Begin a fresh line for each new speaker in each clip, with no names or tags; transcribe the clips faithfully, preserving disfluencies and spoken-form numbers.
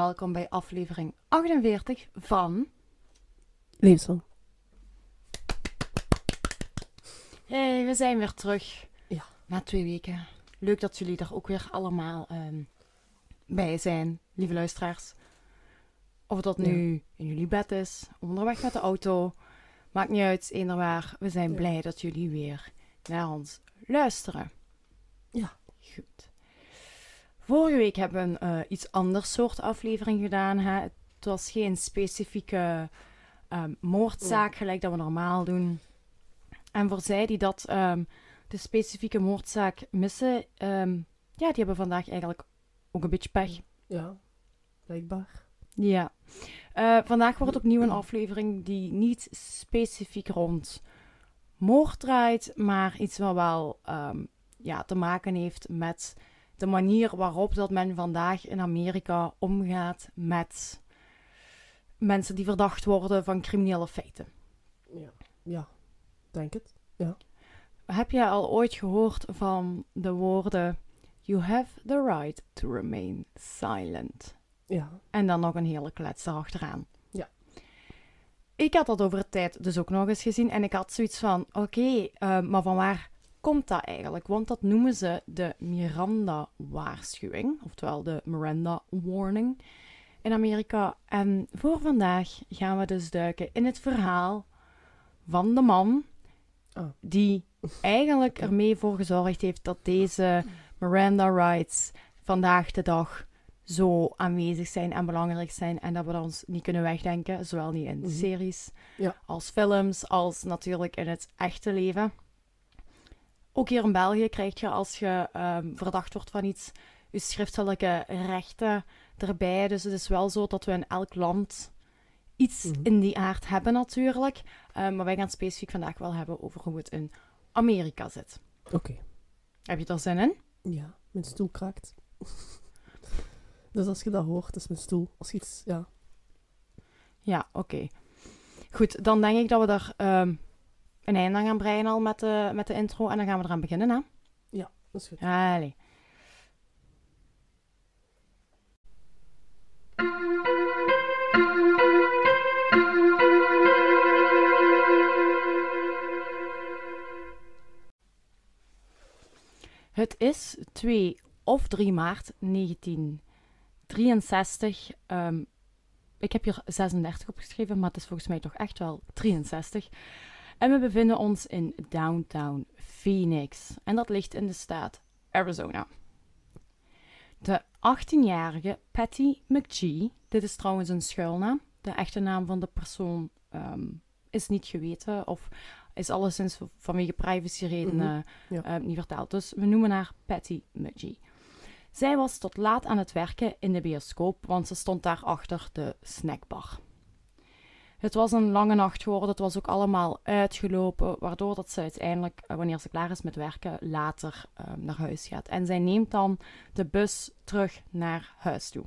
welkom bij aflevering achtenveertig van...
Levenslang.
Hey, we zijn weer terug.
Ja.
Na twee weken. Leuk dat jullie er ook weer allemaal um, bij zijn, lieve luisteraars. Of dat nu ja. in jullie bed is, onderweg met de auto. Maakt niet uit, eenderwaar. We zijn ja. blij dat jullie weer naar ons luisteren.
Ja.
Goed. Vorige week hebben we een uh, iets anders soort aflevering gedaan. Hè? Het was geen specifieke um, moordzaak, ja. gelijk dat we normaal doen. En voor zij die dat, um, de specifieke moordzaak missen, um, ja, die hebben vandaag eigenlijk ook een beetje pech.
Ja, blijkbaar.
Ja. Uh, vandaag wordt opnieuw een aflevering die niet specifiek rond moord draait, maar iets wat wel um, ja, te maken heeft met de manier waarop dat men vandaag in Amerika omgaat met mensen die verdacht worden van criminele feiten.
Ja, ja. Denk het, ja.
Heb je al ooit gehoord van de woorden You have the right to remain silent?
Ja.
En dan nog een hele klets erachteraan.
Ja.
Ik had dat over de tijd dus ook nog eens gezien en ik had zoiets van, oké, okay, uh, maar van waar komt dat eigenlijk? Want dat noemen ze de Miranda-waarschuwing, oftewel de Miranda Warning in Amerika. En voor vandaag gaan we dus duiken in het verhaal van de man
oh.
die eigenlijk ermee voor gezorgd heeft dat deze Miranda rights vandaag de dag zo aanwezig zijn en belangrijk zijn en dat we dat ons niet kunnen wegdenken, zowel niet in
mm-hmm.
series
ja.
als films, als natuurlijk in het echte leven. Ook hier in België krijg je, als je um, verdacht wordt van iets, je schriftelijke rechten erbij. Dus het is wel zo dat we in elk land iets mm-hmm. in die aard hebben natuurlijk. Um, maar wij gaan het specifiek vandaag wel hebben over hoe het in Amerika zit.
Oké. Okay.
Heb je er zin in?
Ja, mijn stoel kraakt. Dus als je dat hoort, dat is mijn stoel. Als je iets, ja.
Ja, oké. Okay. Goed, dan denk ik dat we er um, een einde aan gaan breien al met de, met de intro. En dan gaan we eraan beginnen, hè?
Ja, dat is goed.
Allee. Het is twee of drie maart negentien drieënzestig. Um, ik heb hier zesendertig opgeschreven, maar het is volgens mij toch echt wel drieënzestig. En we bevinden ons in downtown Phoenix. En dat ligt in de staat Arizona. De achttienjarige Patty McGee, dit is trouwens een schuilnaam. De echte naam van de persoon um, is niet geweten of is alleszins vanwege privacyredenen mm-hmm. ja. uh, niet verteld. Dus we noemen haar Patty McGee. Zij was tot laat aan het werken in de bioscoop, want ze stond daar achter de snackbar. Het was een lange nacht geworden, het was ook allemaal uitgelopen, waardoor dat ze uiteindelijk, wanneer ze klaar is met werken, later uh, naar huis gaat. En zij neemt dan de bus terug naar huis toe.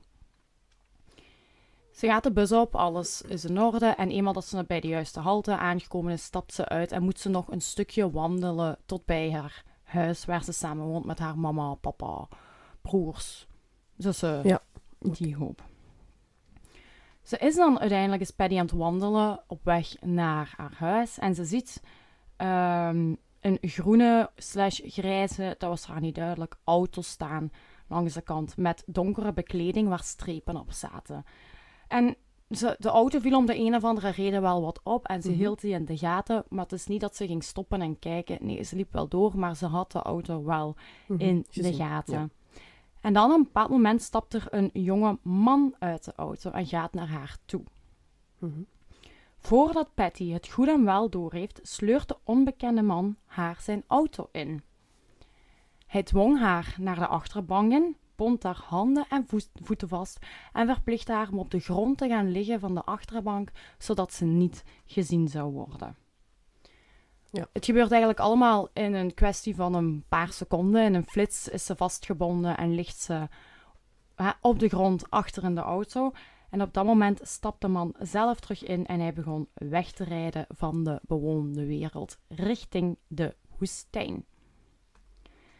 Ze gaat de bus op, alles is in orde en eenmaal dat ze bij de juiste halte aangekomen is, stapt ze uit en moet ze nog een stukje wandelen tot bij haar huis, waar ze samen woont met haar mama, papa, broers, zussen,
ja.
die hoop. Ze is dan uiteindelijk eens Patty aan het wandelen op weg naar haar huis en ze ziet um, een groene slash grijze, dat was haar niet duidelijk, auto staan langs de kant met donkere bekleding waar strepen op zaten. En ze, de auto viel om de een of andere reden wel wat op en ze mm-hmm. hield die in de gaten, maar het is niet dat ze ging stoppen en kijken. Nee, ze liep wel door, maar ze had de auto wel mm-hmm. in Gezien. de gaten. Ja. En dan op een bepaald moment stapt er een jonge man uit de auto en gaat naar haar toe.
Mm-hmm.
Voordat Patty het goed en wel doorheeft, sleurt de onbekende man haar zijn auto in. Hij dwong haar naar de achterbank in, bond haar handen en voeten vast en verplichtte haar om op de grond te gaan liggen van de achterbank, zodat ze niet gezien zou worden.
Ja.
Het gebeurt eigenlijk allemaal in een kwestie van een paar seconden. In een flits is ze vastgebonden en ligt ze hè, op de grond achter in de auto. En op dat moment stapt de man zelf terug in en hij begon weg te rijden van de bewoonde wereld richting de woestijn.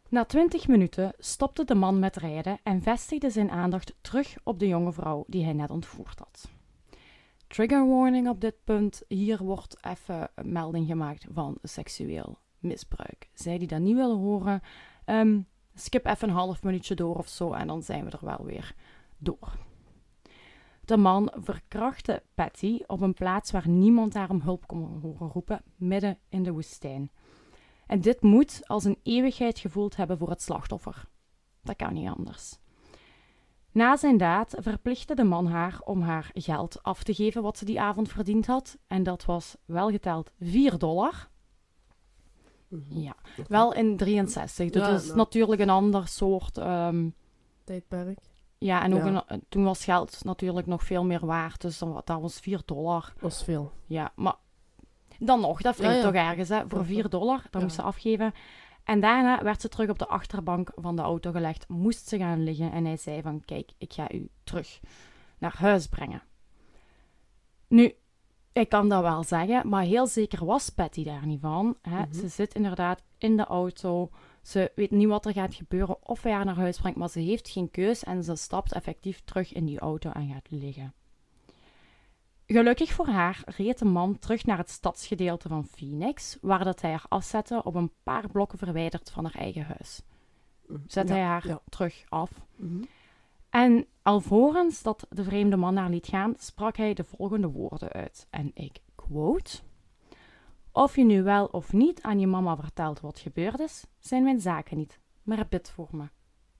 Na twintig minuten stopte de man met rijden en vestigde zijn aandacht terug op de jonge vrouw die hij net ontvoerd had. Trigger warning op dit punt. Hier wordt even een melding gemaakt van seksueel misbruik. Zij die dat niet willen horen, um, skip even een half minuutje door of zo en dan zijn we er wel weer door. De man verkrachtte Patty op een plaats waar niemand haar om hulp kon horen roepen, midden in de woestijn. En dit moet als een eeuwigheid gevoeld hebben voor het slachtoffer. Dat kan niet anders. Na zijn daad verplichtte de man haar om haar geld af te geven wat ze die avond verdiend had. En dat was welgeteld vier dollar.
Mhm.
Ja, wel in drieënzestig. Dat
Ja,
is
nou.
natuurlijk een ander soort... Um,
Tijdperk.
ja, en ook
Ja.
Een, toen was geld natuurlijk nog veel meer waard. Dus dan, dat was vier dollar.
Dat is veel.
Ja, maar dan nog, dat wringt
Ja, ja.
toch ergens, hè? Voor
Ja,
vier dollar, dat
ja.
moest ze afgeven. En daarna werd ze terug op de achterbank van de auto gelegd, moest ze gaan liggen en hij zei van, kijk, ik ga u terug naar huis brengen. Nu, ik kan dat wel zeggen, maar heel zeker was Patty daar niet van. Hè?
Mhm.
Ze zit inderdaad in de auto, ze weet niet wat er gaat gebeuren of hij haar naar huis brengt, maar ze heeft geen keus en ze stapt effectief terug in die auto en gaat liggen. Gelukkig voor haar reed de man terug naar het stadsgedeelte van Phoenix, waar dat hij haar afzette op een paar blokken verwijderd van haar eigen huis. Zette
Ja,
hij haar
ja.
terug af.
Mhm.
En alvorens dat de vreemde man haar liet gaan, sprak hij de volgende woorden uit. En ik quote: "Of je nu wel of niet aan je mama vertelt wat gebeurd is, zijn mijn zaken niet. Maar bid voor me."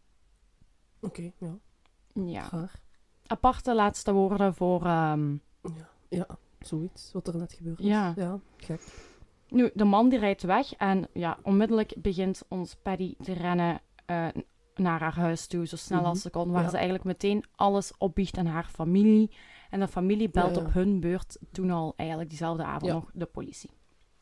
Oké, ja.
Ja,
Gaar.
aparte laatste woorden voor... ehm,
Ja. ja, zoiets. Wat er net gebeurd is.
Ja.
Ja, gek.
Nu, de man die rijdt weg en ja, onmiddellijk begint ons Paddy te rennen eh, naar haar huis toe, zo snel
Mhm.
als ze kon, waar
Ja.
ze eigenlijk meteen alles opbiecht aan haar familie. En de familie belt
Ja, ja.
op hun beurt toen al eigenlijk diezelfde avond
Ja.
nog de politie.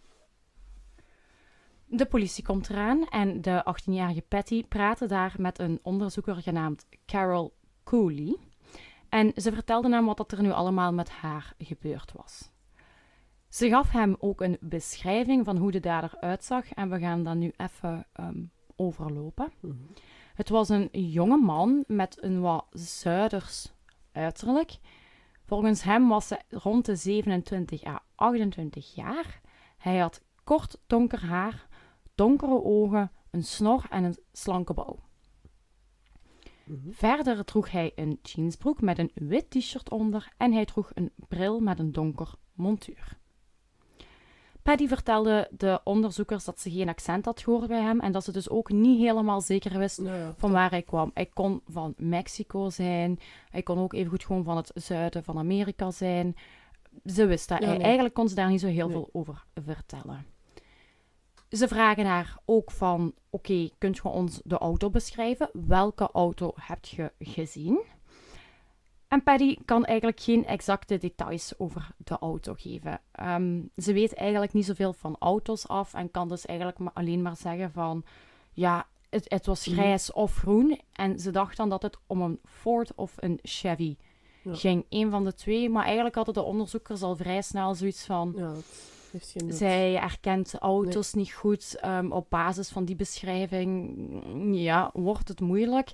De politie komt eraan en de achttienjarige Patty praatte daar met een onderzoeker genaamd Carol Cooley. En ze vertelde hem wat er nu allemaal met haar gebeurd was. Ze gaf hem ook een beschrijving van hoe de dader uitzag en we gaan dat nu even um, overlopen.
Mhm.
Het was een jonge man met een wat Zuiders uiterlijk. Volgens hem was ze rond de zevenentwintig à achtentwintig jaar. Hij had kort donker haar, donkere ogen, een snor en een slanke bouw.
Mhm.
Verder droeg hij een jeansbroek met een wit t-shirt onder en hij droeg een bril met een donker montuur. Paddy vertelde de onderzoekers dat ze geen accent had gehoord bij hem en dat ze dus ook niet helemaal zeker wist
Ja, ja.
van waar hij kwam. Hij kon van Mexico zijn, hij kon ook evengoed gewoon van het zuiden van Amerika zijn. Ze wist dat.
Ja,
Hij-
nee.
Eigenlijk kon ze daar niet zo heel
Nee.
veel over vertellen. Ze vragen haar ook van, oké, okay, kunt je ons de auto beschrijven? Welke auto heb je gezien? En Paddy kan eigenlijk geen exacte details over de auto geven. Um, ze weet eigenlijk niet zoveel van auto's af en kan dus eigenlijk maar alleen maar zeggen van, ja, het, het was grijs of groen. En ze dacht dan dat het om een Ford of een Chevy
Ja.
ging. Een van de twee, maar eigenlijk hadden de onderzoekers al vrij snel zoiets van,
Ja, het heeft geen nut.
zij herkent auto's niet goed. Um, op basis van die beschrijving, ja, wordt het moeilijk.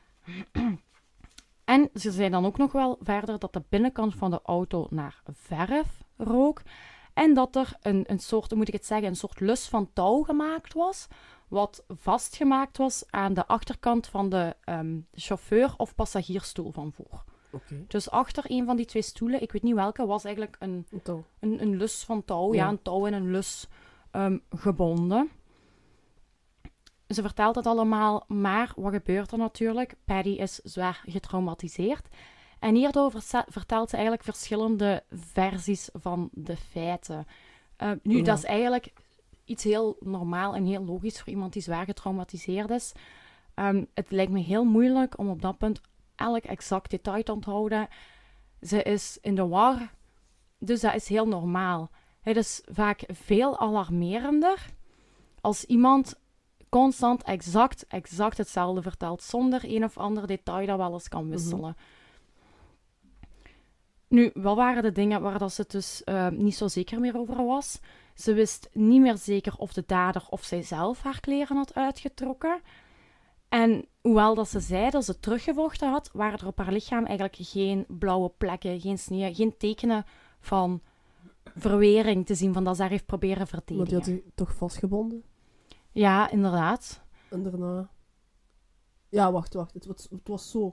En ze zei dan ook nog wel verder dat de binnenkant van de auto naar verf rook. En dat er een, een soort, hoe moet ik het zeggen, een soort lus van touw gemaakt was. Wat vastgemaakt was aan de achterkant van de um, chauffeur- of passagiersstoel van voor.
Oké.
Dus achter een van die twee stoelen, ik weet niet welke, was eigenlijk een,
Een touw.
een, een lus van touw. Ja,
Ja.
een touw en een lus um, gebonden. Ze vertelt het allemaal, maar wat gebeurt er natuurlijk? Paddy is zwaar getraumatiseerd. En hierdoor verse- vertelt ze eigenlijk verschillende versies van de feiten. Uh, nu,
Ja.
dat is eigenlijk iets heel normaal en heel logisch voor iemand die zwaar getraumatiseerd is. Um, het lijkt me heel moeilijk om op dat punt elk exact detail te onthouden. Ze is in de war, dus dat is heel normaal. Het is vaak veel alarmerender als iemand constant exact, exact hetzelfde vertelt, zonder een of ander detail dat wel eens kan wisselen. Nu, wat waren de dingen waar dat ze het dus uh, niet zo zeker meer over was? Ze wist niet meer zeker of de dader of zij zelf haar kleren had uitgetrokken. En hoewel dat ze zei dat ze teruggevochten had, waren er op haar lichaam eigenlijk geen blauwe plekken, geen sneeuw, geen tekenen van verwering te zien, van dat ze haar heeft proberen
Maar
verdedigen.
die had hij toch vastgebonden?
Ja, inderdaad.
En daarna... Ja, wacht, wacht. Het was, het was zo.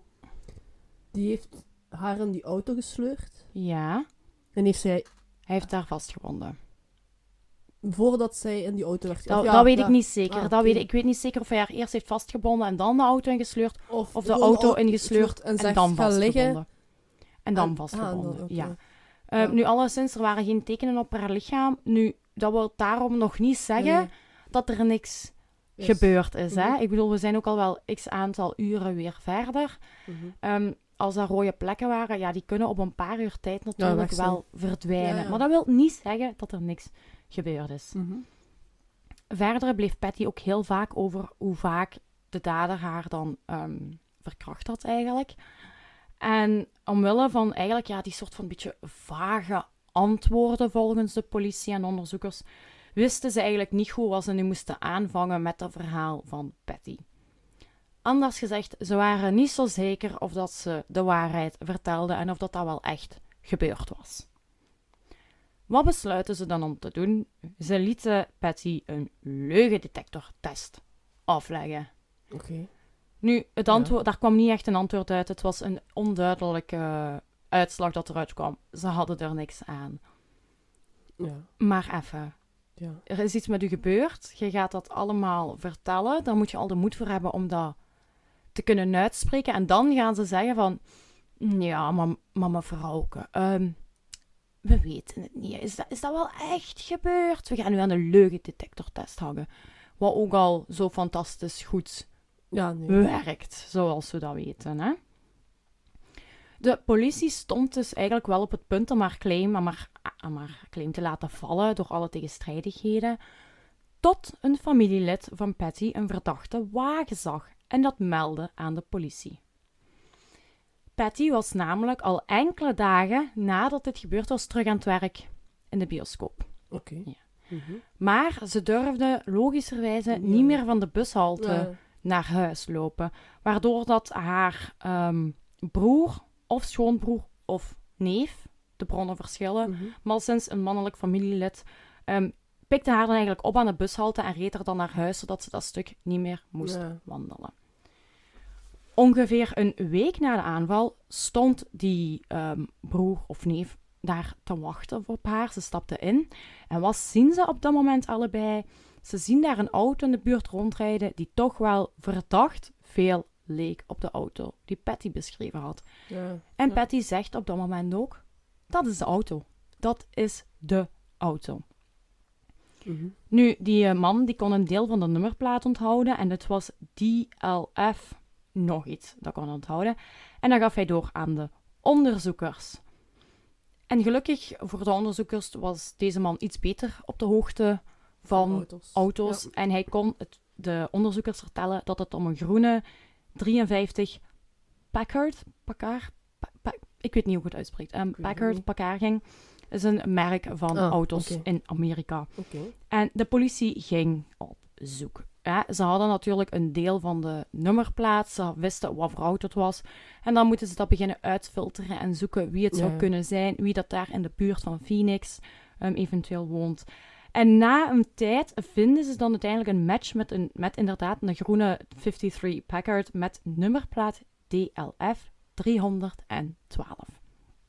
Die heeft haar in die auto gesleurd.
Ja,
En heeft zij...
hij heeft haar vastgebonden.
Voordat zij in die auto werd...
Dat,
of ja,
dat weet
ja.
ik niet zeker.
Ah,
dat
oké.
weet ik, ik weet niet zeker of hij haar eerst heeft vastgebonden en dan de auto ingesleurd,
Of,
of de
gewoon
auto
au-
ingesleurd
en,
en,
zegt,
dan
ga liggen.
vastgebonden. En dan
En-
vastgebonden,
ah, dan, oké.
ja. Uh,
Ja.
Nu, alleszins, er waren geen tekenen op haar lichaam. Nu, dat wil daarom nog niet zeggen
Nee,
dat er niks
yes.
gebeurd is. Hè?
Mhm.
Ik bedoel, we zijn ook al wel x aantal uren weer verder.
Mhm.
Um, als er rode plekken waren, ja, die kunnen op een paar uur tijd natuurlijk
weg zijn.
wel verdwijnen.
Ja, ja.
Maar dat wil niet zeggen dat er niks gebeurd is.
Mhm.
Verder bleef Patty ook heel vaak over hoe vaak de dader haar dan um, verkracht had eigenlijk. En omwille van eigenlijk ja, die soort van beetje vage antwoorden volgens de politie en onderzoekers, wisten ze eigenlijk niet goed wat ze nu moesten aanvangen met het verhaal van Patty. Anders gezegd, ze waren niet zo zeker of dat ze de waarheid vertelden en of dat, dat wel echt gebeurd was. Wat besluiten ze dan om te doen? Ze lieten Patty een leugendetectortest afleggen.
Oké. Okay.
Nu, het antwoord, daar kwam niet echt een antwoord uit. Het was een onduidelijke uh, uitslag dat eruit kwam. Ze hadden er niks aan.
Ja.
Maar even.
Ja.
Er is iets met u gebeurd. Je gaat dat allemaal vertellen. Daar moet je al de moed voor hebben om dat te kunnen uitspreken. En dan gaan ze zeggen van... Ja, maar, maar mevrouwke... Um, we weten het niet. Is dat, is dat wel echt gebeurd? We gaan nu aan de leugendetectortest hangen. Wat ook al zo fantastisch goed...
Ja, nee.
werkt, zoals we dat weten. Hè? De politie stond dus eigenlijk wel op het punt om haar claim, om haar, om haar claim te laten vallen door alle tegenstrijdigheden, tot een familielid van Patty een verdachte wagen zag en dat meldde aan de politie. Patty was namelijk al enkele dagen nadat dit gebeurd was terug aan het werk in de bioscoop.
Oké. Okay.
Ja.
Mm-hmm.
Maar ze durfde logischerwijze ja. niet meer van de bushalte ja. naar huis lopen, waardoor dat haar um, broer of schoonbroer of neef, de bronnen verschillen,
Mm-hmm.
maar al sinds een mannelijk familielid, um, pikte haar dan eigenlijk op aan de bushalte en reed er dan naar huis, zodat ze dat stuk niet meer moest
ja.
wandelen. Ongeveer een week na de aanval stond die um, broer of neef daar te wachten op haar. Ze stapte in. En wat zien ze op dat moment allebei? Ze zien daar een auto in de buurt rondrijden die toch wel verdacht veel leek op de auto die Patty beschreven had.
Ja,
en
ja.
Patty zegt op dat moment ook, dat is de auto. Dat is de auto.
Mm-hmm.
Nu, die uh, man die kon een deel van de nummerplaat onthouden en het was D L F nog iets dat kon onthouden. En dat gaf hij door aan de onderzoekers. En gelukkig voor de onderzoekers was deze man iets beter op de hoogte van
auto's.
auto's.
Ja.
En hij kon het, de onderzoekers vertellen dat het om een groene drieënvijftig Packard, Packard, pa, pa, ik weet niet hoe ik het uitspreekt, um, Packard, Packard ging. Dat is een merk van
ah,
auto's
okay.
in Amerika.
Okay.
En de politie ging op zoek. Ja, ze hadden natuurlijk een deel van de nummerplaat. Ze wisten wat voor auto het was. En dan moeten ze dat beginnen uitfilteren en zoeken wie het zou
ja.
kunnen zijn. Wie dat daar in de buurt van Phoenix um, eventueel woont. En na een tijd vinden ze dan uiteindelijk een match met, een, met inderdaad een groene vijfenvijftig Packard met nummerplaat D L F driehonderdtwaalf.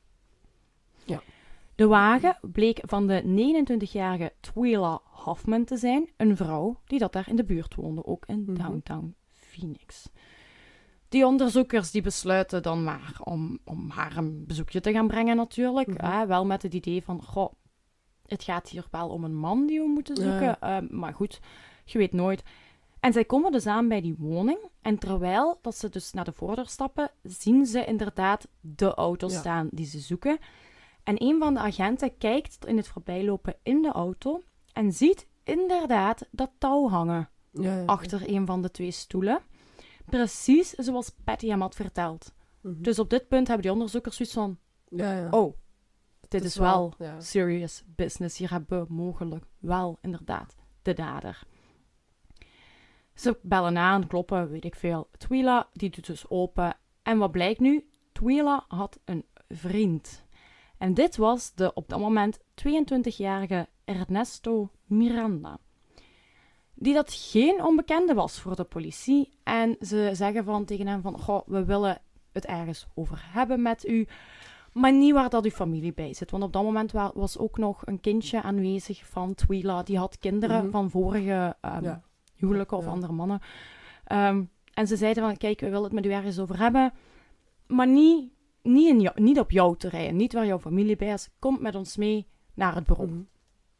Ja.
De wagen bleek van de negenentwintigjarige Twyla Hoffman te zijn, een vrouw die dat daar in de buurt woonde, ook in
mm-hmm.
downtown Phoenix. Die onderzoekers die besluiten dan maar om, om haar een bezoekje te gaan brengen natuurlijk,
mm-hmm.
hè, wel met het idee van, goh, het gaat hier wel om een man die we moeten zoeken,
ja.
uh, maar goed, je weet nooit. En zij komen dus aan bij die woning en terwijl dat ze dus naar de voordeur stappen, zien ze inderdaad de auto
ja.
staan die ze zoeken. En een van de agenten kijkt in het voorbijlopen in de auto en ziet inderdaad dat touw hangen
ja, ja,
achter
ja.
een van de twee stoelen. Precies zoals Patty hem had verteld.
Mm-hmm.
Dus op dit punt hebben die onderzoekers zoiets van,
ja, ja.
oh, dit is, is wel, wel
ja.
serious business. Hier hebben we mogelijk wel inderdaad de dader. Ze bellen aan, kloppen, weet ik veel. Twila, die doet dus open. En wat blijkt nu? Twila had een vriend. En dit was de op dat moment tweeëntwintigjarige Ernesto Miranda. Die dat geen onbekende was voor de politie. En ze zeggen van tegen hem van, goh, we willen het ergens over hebben met u. Maar niet waar dat uw familie bij zit. Want op dat moment was ook nog een kindje aanwezig van Twila. Die had kinderen
Mm-hmm.
van vorige um,
Ja.
huwelijken of
Ja.
andere mannen. Um, en ze zeiden van, kijk, we willen het met u ergens over hebben. Maar niet, niet, in jou, niet op jouw terrein. Niet waar jouw familie bij is. Kom met ons mee naar het bureau.
Mm-hmm.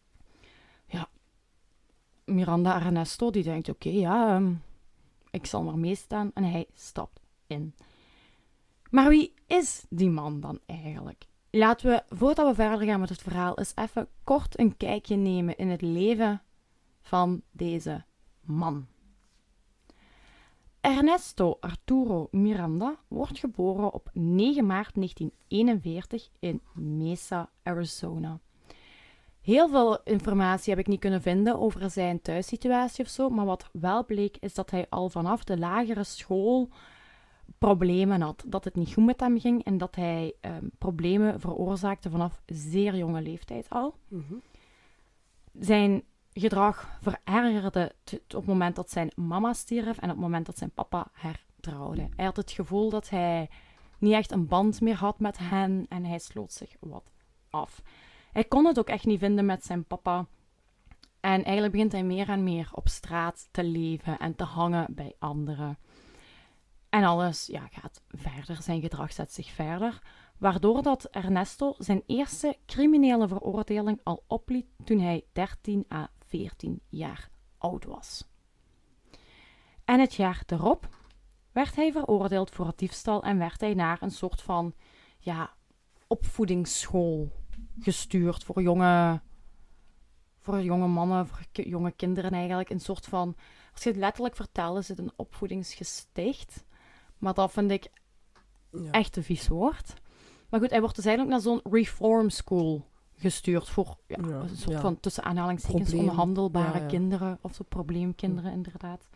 Miranda Ernesto, die denkt, oké, okay, ja, um, ik zal maar meestaan. En hij stapt in. Maar wie is die man dan eigenlijk? Laten we, voordat we verder gaan met het verhaal, eens even kort een kijkje nemen in het leven van deze man. Ernesto Arturo Miranda wordt geboren op negen maart negentien eenenveertig in Mesa, Arizona. Heel veel informatie heb ik niet kunnen vinden over zijn thuissituatie of zo, maar wat wel bleek is dat hij al vanaf de lagere school problemen had. Dat het niet goed met hem ging en dat hij um, problemen veroorzaakte vanaf zeer jonge leeftijd al.
Mm-hmm.
Zijn gedrag verergerde t- t- op het moment dat zijn mama stierf en op het moment dat zijn papa hertrouwde. Hij had het gevoel dat hij niet echt een band meer had met hen en hij sloot zich wat af. Hij kon het ook echt niet vinden met zijn papa. En eigenlijk begint hij meer en meer op straat te leven en te hangen bij anderen. En alles ja, gaat verder, zijn gedrag zet zich verder. Waardoor dat Ernesto zijn eerste criminele veroordeling al opliet toen hij dertien à veertien jaar oud was. En het jaar erop werd hij veroordeeld voor diefstal en werd hij naar een soort van ja, opvoedingsschool gestuurd voor jonge, voor jonge mannen, voor k- jonge kinderen eigenlijk. Een soort van, als je het letterlijk vertelt, is het een opvoedingsgesticht. Maar dat vind ik
Ja.
echt een vies woord. Maar goed, hij wordt dus eigenlijk naar zo'n reform school gestuurd voor ja,
Ja,
een soort
ja.
van tussen aanhalingstekens
Probleem.
onhandelbare
Ja, ja.
kinderen of zo probleemkinderen inderdaad.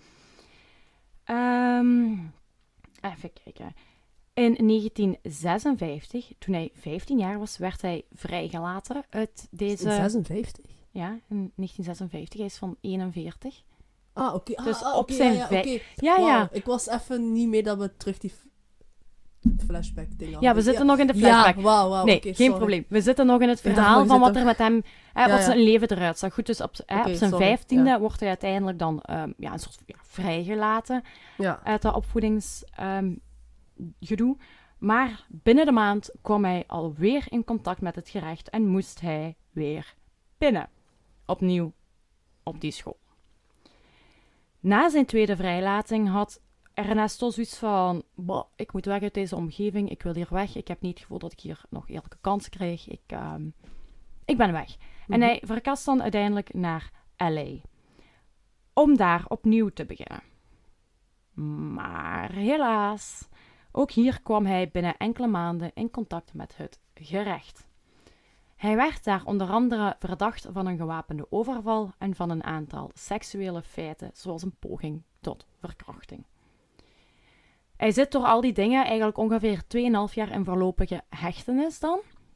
Um, even kijken. In negentien zesenvijftig, toen hij vijftien jaar was, werd hij vrijgelaten uit deze...
In zesenvijftig?
Ja, in negentien zesenvijftig. Hij is van eenenveertig.
Ah, oké. Ah,
Dus
ah,
op
oké,
zijn
ja, ja,
vij-
oké.
Ja,
Wauw,
ja.
Ik was even niet mee dat we terug die f- flashback ding hadden.
Ja, we zitten nog in de flashback.
Ja, wauw, wauw.
Nee,
oké,
geen
sorry.
probleem. We zitten nog in het
Ik dacht,
verhaal
we
van wat
zitten-
er met hem... Eh,
Ja,
wat
ja.
zijn leven eruit zag. Goed, dus op, eh,
Oké,
op zijn
sorry,
vijftiende
ja.
wordt hij uiteindelijk dan um, ja, een soort ja, vrijgelaten
Ja.
uit dat opvoedingsgedoe. Um, maar binnen de maand kwam hij alweer in contact met het gerecht en moest hij weer binnen. Opnieuw op die school. Na zijn tweede vrijlating had Ernesto zoiets van, "Bah, ik moet weg uit deze omgeving, ik wil hier weg, ik heb niet het gevoel dat ik hier nog eerlijke kans krijg, ik, um, ik ben weg."
Mhm.
En hij verkast dan uiteindelijk naar L A. Om daar opnieuw te beginnen. Maar helaas, ook hier kwam hij binnen enkele maanden in contact met het gerecht. Hij werd daar onder andere verdacht van een gewapende overval en van een aantal seksuele feiten, zoals een poging tot verkrachting. Hij zit door al die dingen eigenlijk ongeveer twee komma vijf jaar in voorlopige hechtenis dan.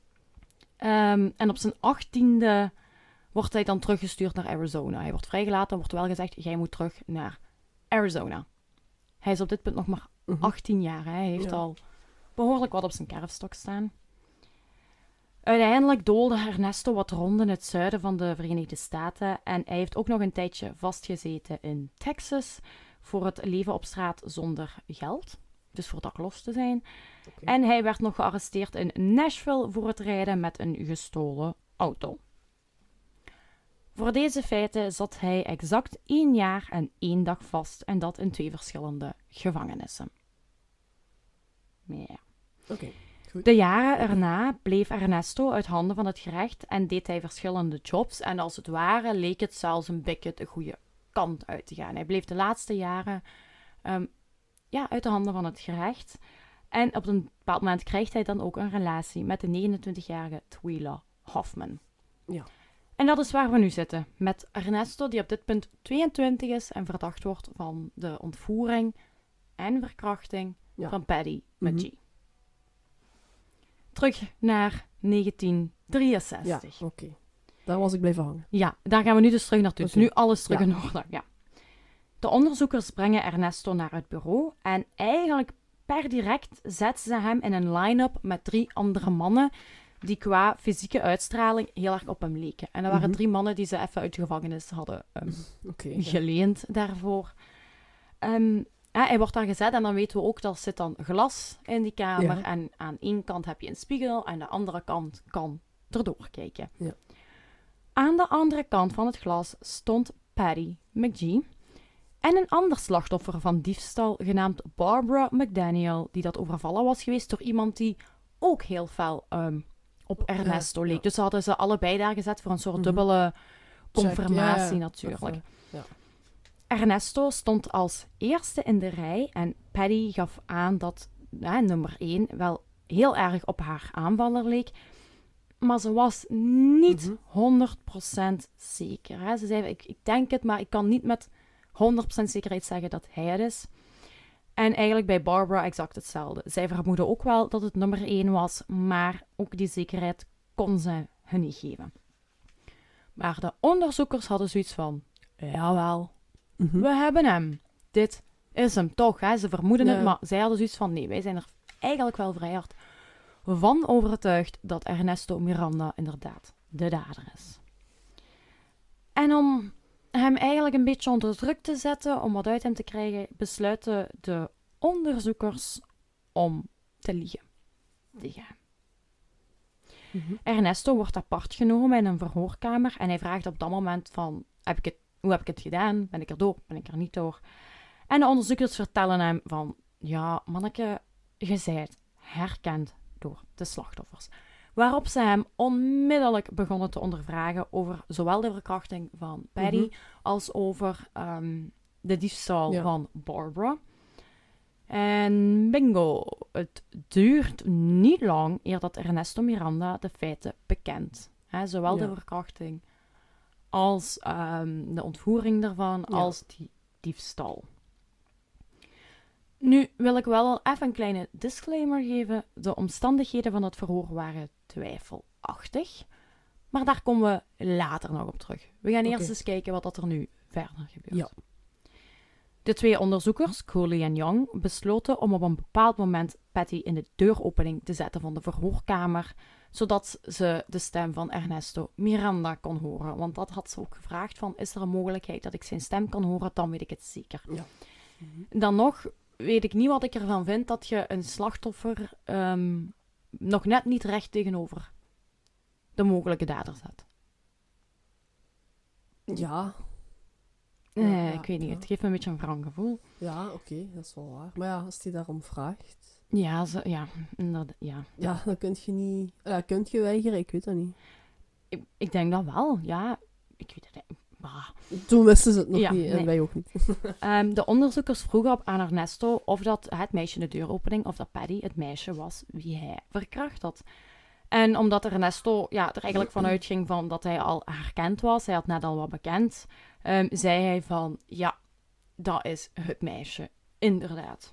Um, en op zijn achttiende wordt hij dan teruggestuurd naar Arizona. Hij wordt vrijgelaten, wordt wel gezegd, jij moet terug naar Arizona. Hij is op dit punt nog maar
Mhm.
achttien jaar. Hè. Hij heeft
Ja.
al behoorlijk wat op zijn kerfstok staan. Uiteindelijk doolde Ernesto wat rond in het zuiden van de Verenigde Staten en hij heeft ook nog een tijdje vastgezeten in Texas voor het leven op straat zonder geld, dus voor dakloos te zijn.
Oké.
En hij werd nog gearresteerd in Nashville voor het rijden met een gestolen auto. Voor deze feiten zat hij exact één jaar en één dag vast en dat in twee verschillende gevangenissen. Ja.
Oké.
De jaren erna bleef Ernesto uit handen van het gerecht en deed hij verschillende jobs en als het ware leek het zelfs een beetje de goede kant uit te gaan. Hij bleef de laatste jaren um, ja, uit de handen van het gerecht en op een bepaald moment krijgt hij dan ook een relatie met de negenentwintigjarige Twila Hoffman.
Ja.
En dat is waar we nu zitten. Met Ernesto, die op dit punt tweeëntwintig is en verdacht wordt van de ontvoering en verkrachting
Ja.
van Paddy
Mhm.
McGee. Terug naar negentien
Ja,
drieënzestig.
oké. Daar was ik blijven hangen.
Ja, daar gaan we nu dus terug naartoe. Dus
Oké.
nu alles terug
Ja.
in orde. Ja. De onderzoekers brengen Ernesto naar het bureau en eigenlijk per direct zetten ze hem in een line-up met drie andere mannen die qua fysieke uitstraling heel erg op hem leken. En dat waren
Mhm.
drie mannen die ze even uit de gevangenis hadden um,
Oké. ja.
geleend daarvoor. Ehm, ja, hij wordt daar gezet en dan weten we ook dat er zit dan glas in die kamer.
Ja.
En aan één kant heb je een spiegel en aan de andere kant kan erdoor kijken.
Ja.
Aan de andere kant van het glas stond Paddy McGee en een ander slachtoffer van diefstal genaamd Barbara McDaniel, die dat overvallen was geweest door iemand die ook heel fel um, op Ernesto
Ja,
leek.
ja.
Dus ze hadden ze allebei daar gezet voor een soort
Mhm.
dubbele
Check,
confirmatie
ja, ja.
natuurlijk.
Even, ja.
Ernesto stond als eerste in de rij en Paddy gaf aan dat ja, nummer één wel heel erg op haar aanvaller leek. Maar ze was niet
Mhm.
honderd procent zeker. Hè. Ze zei, ik, ik denk het, maar ik kan niet met honderd procent zekerheid zeggen dat hij het is. En eigenlijk bij Barbara exact hetzelfde. Zij vermoedde ook wel dat het nummer één was, maar ook die zekerheid kon ze hun niet geven. Maar de onderzoekers hadden zoiets van, jawel,
Mhm.
we hebben hem. Dit is hem toch. Hè? Ze vermoeden
Ja.
het, maar zij hadden zoiets van, nee, wij zijn er eigenlijk wel vrij hard van overtuigd dat Ernesto Miranda inderdaad de dader is. En om hem eigenlijk een beetje onder druk te zetten, om wat uit hem te krijgen, besluiten de onderzoekers om te liegen tegen hem.
Mhm.
Ernesto wordt apart genomen in een verhoorkamer en hij vraagt op dat moment van, heb ik het, hoe heb ik het gedaan? Ben ik er door? Ben ik er niet door? En de onderzoekers vertellen hem van, ja, manneke, je zijt herkend door de slachtoffers. Waarop ze hem onmiddellijk begonnen te ondervragen over zowel de verkrachting van Paddy
Mhm.
als over ehm, de diefstal
Ja.
van Barbara. En bingo, het duurt niet lang eer dat Ernesto Miranda de feiten bekent. Hè, zowel
Ja.
de verkrachting als ehm, de ontvoering daarvan,
Ja.
als die diefstal. Nu wil ik wel even een kleine disclaimer geven. De omstandigheden van het verhoor waren twijfelachtig. Maar daar komen we later nog op terug. We gaan eerst
Oké.
eens kijken wat dat er nu verder gebeurt.
Ja.
De twee onderzoekers, Coley en Young, besloten om op een bepaald moment Patty in de deuropening te zetten van de verhoorkamer, zodat ze de stem van Ernesto Miranda kon horen. Want dat had ze ook gevraagd van, is er een mogelijkheid dat ik zijn stem kan horen? Dan weet ik het zeker.
Ja.
Dan nog weet ik niet wat ik ervan vind dat je een slachtoffer ehm, nog net niet recht tegenover de mogelijke dader zet.
Ja.
Eh,
Ja,
ik weet niet,
ja.
het geeft me een beetje een wrang gevoel.
Ja, oké, dat is wel waar. Maar ja, als hij daarom vraagt,
Ja, ze, ja, inderdaad, ja.
ja, dan kun je niet... Ja, kunt je weigeren? Ik weet dat niet.
Ik, ik denk dat wel, ja. Ik weet het niet. Bah.
Toen wisten ze het nog
Ja,
niet en
nee.
wij ook niet.
Ehm, de onderzoekers vroegen op aan Ernesto of dat het meisje in de deuropening, of dat Paddy het meisje was wie hij verkracht had. En omdat Ernesto ja, er eigenlijk vanuit ging van dat hij al herkend was, hij had net al wat bekend, ehm, zei hij van, ja, dat is het meisje, inderdaad.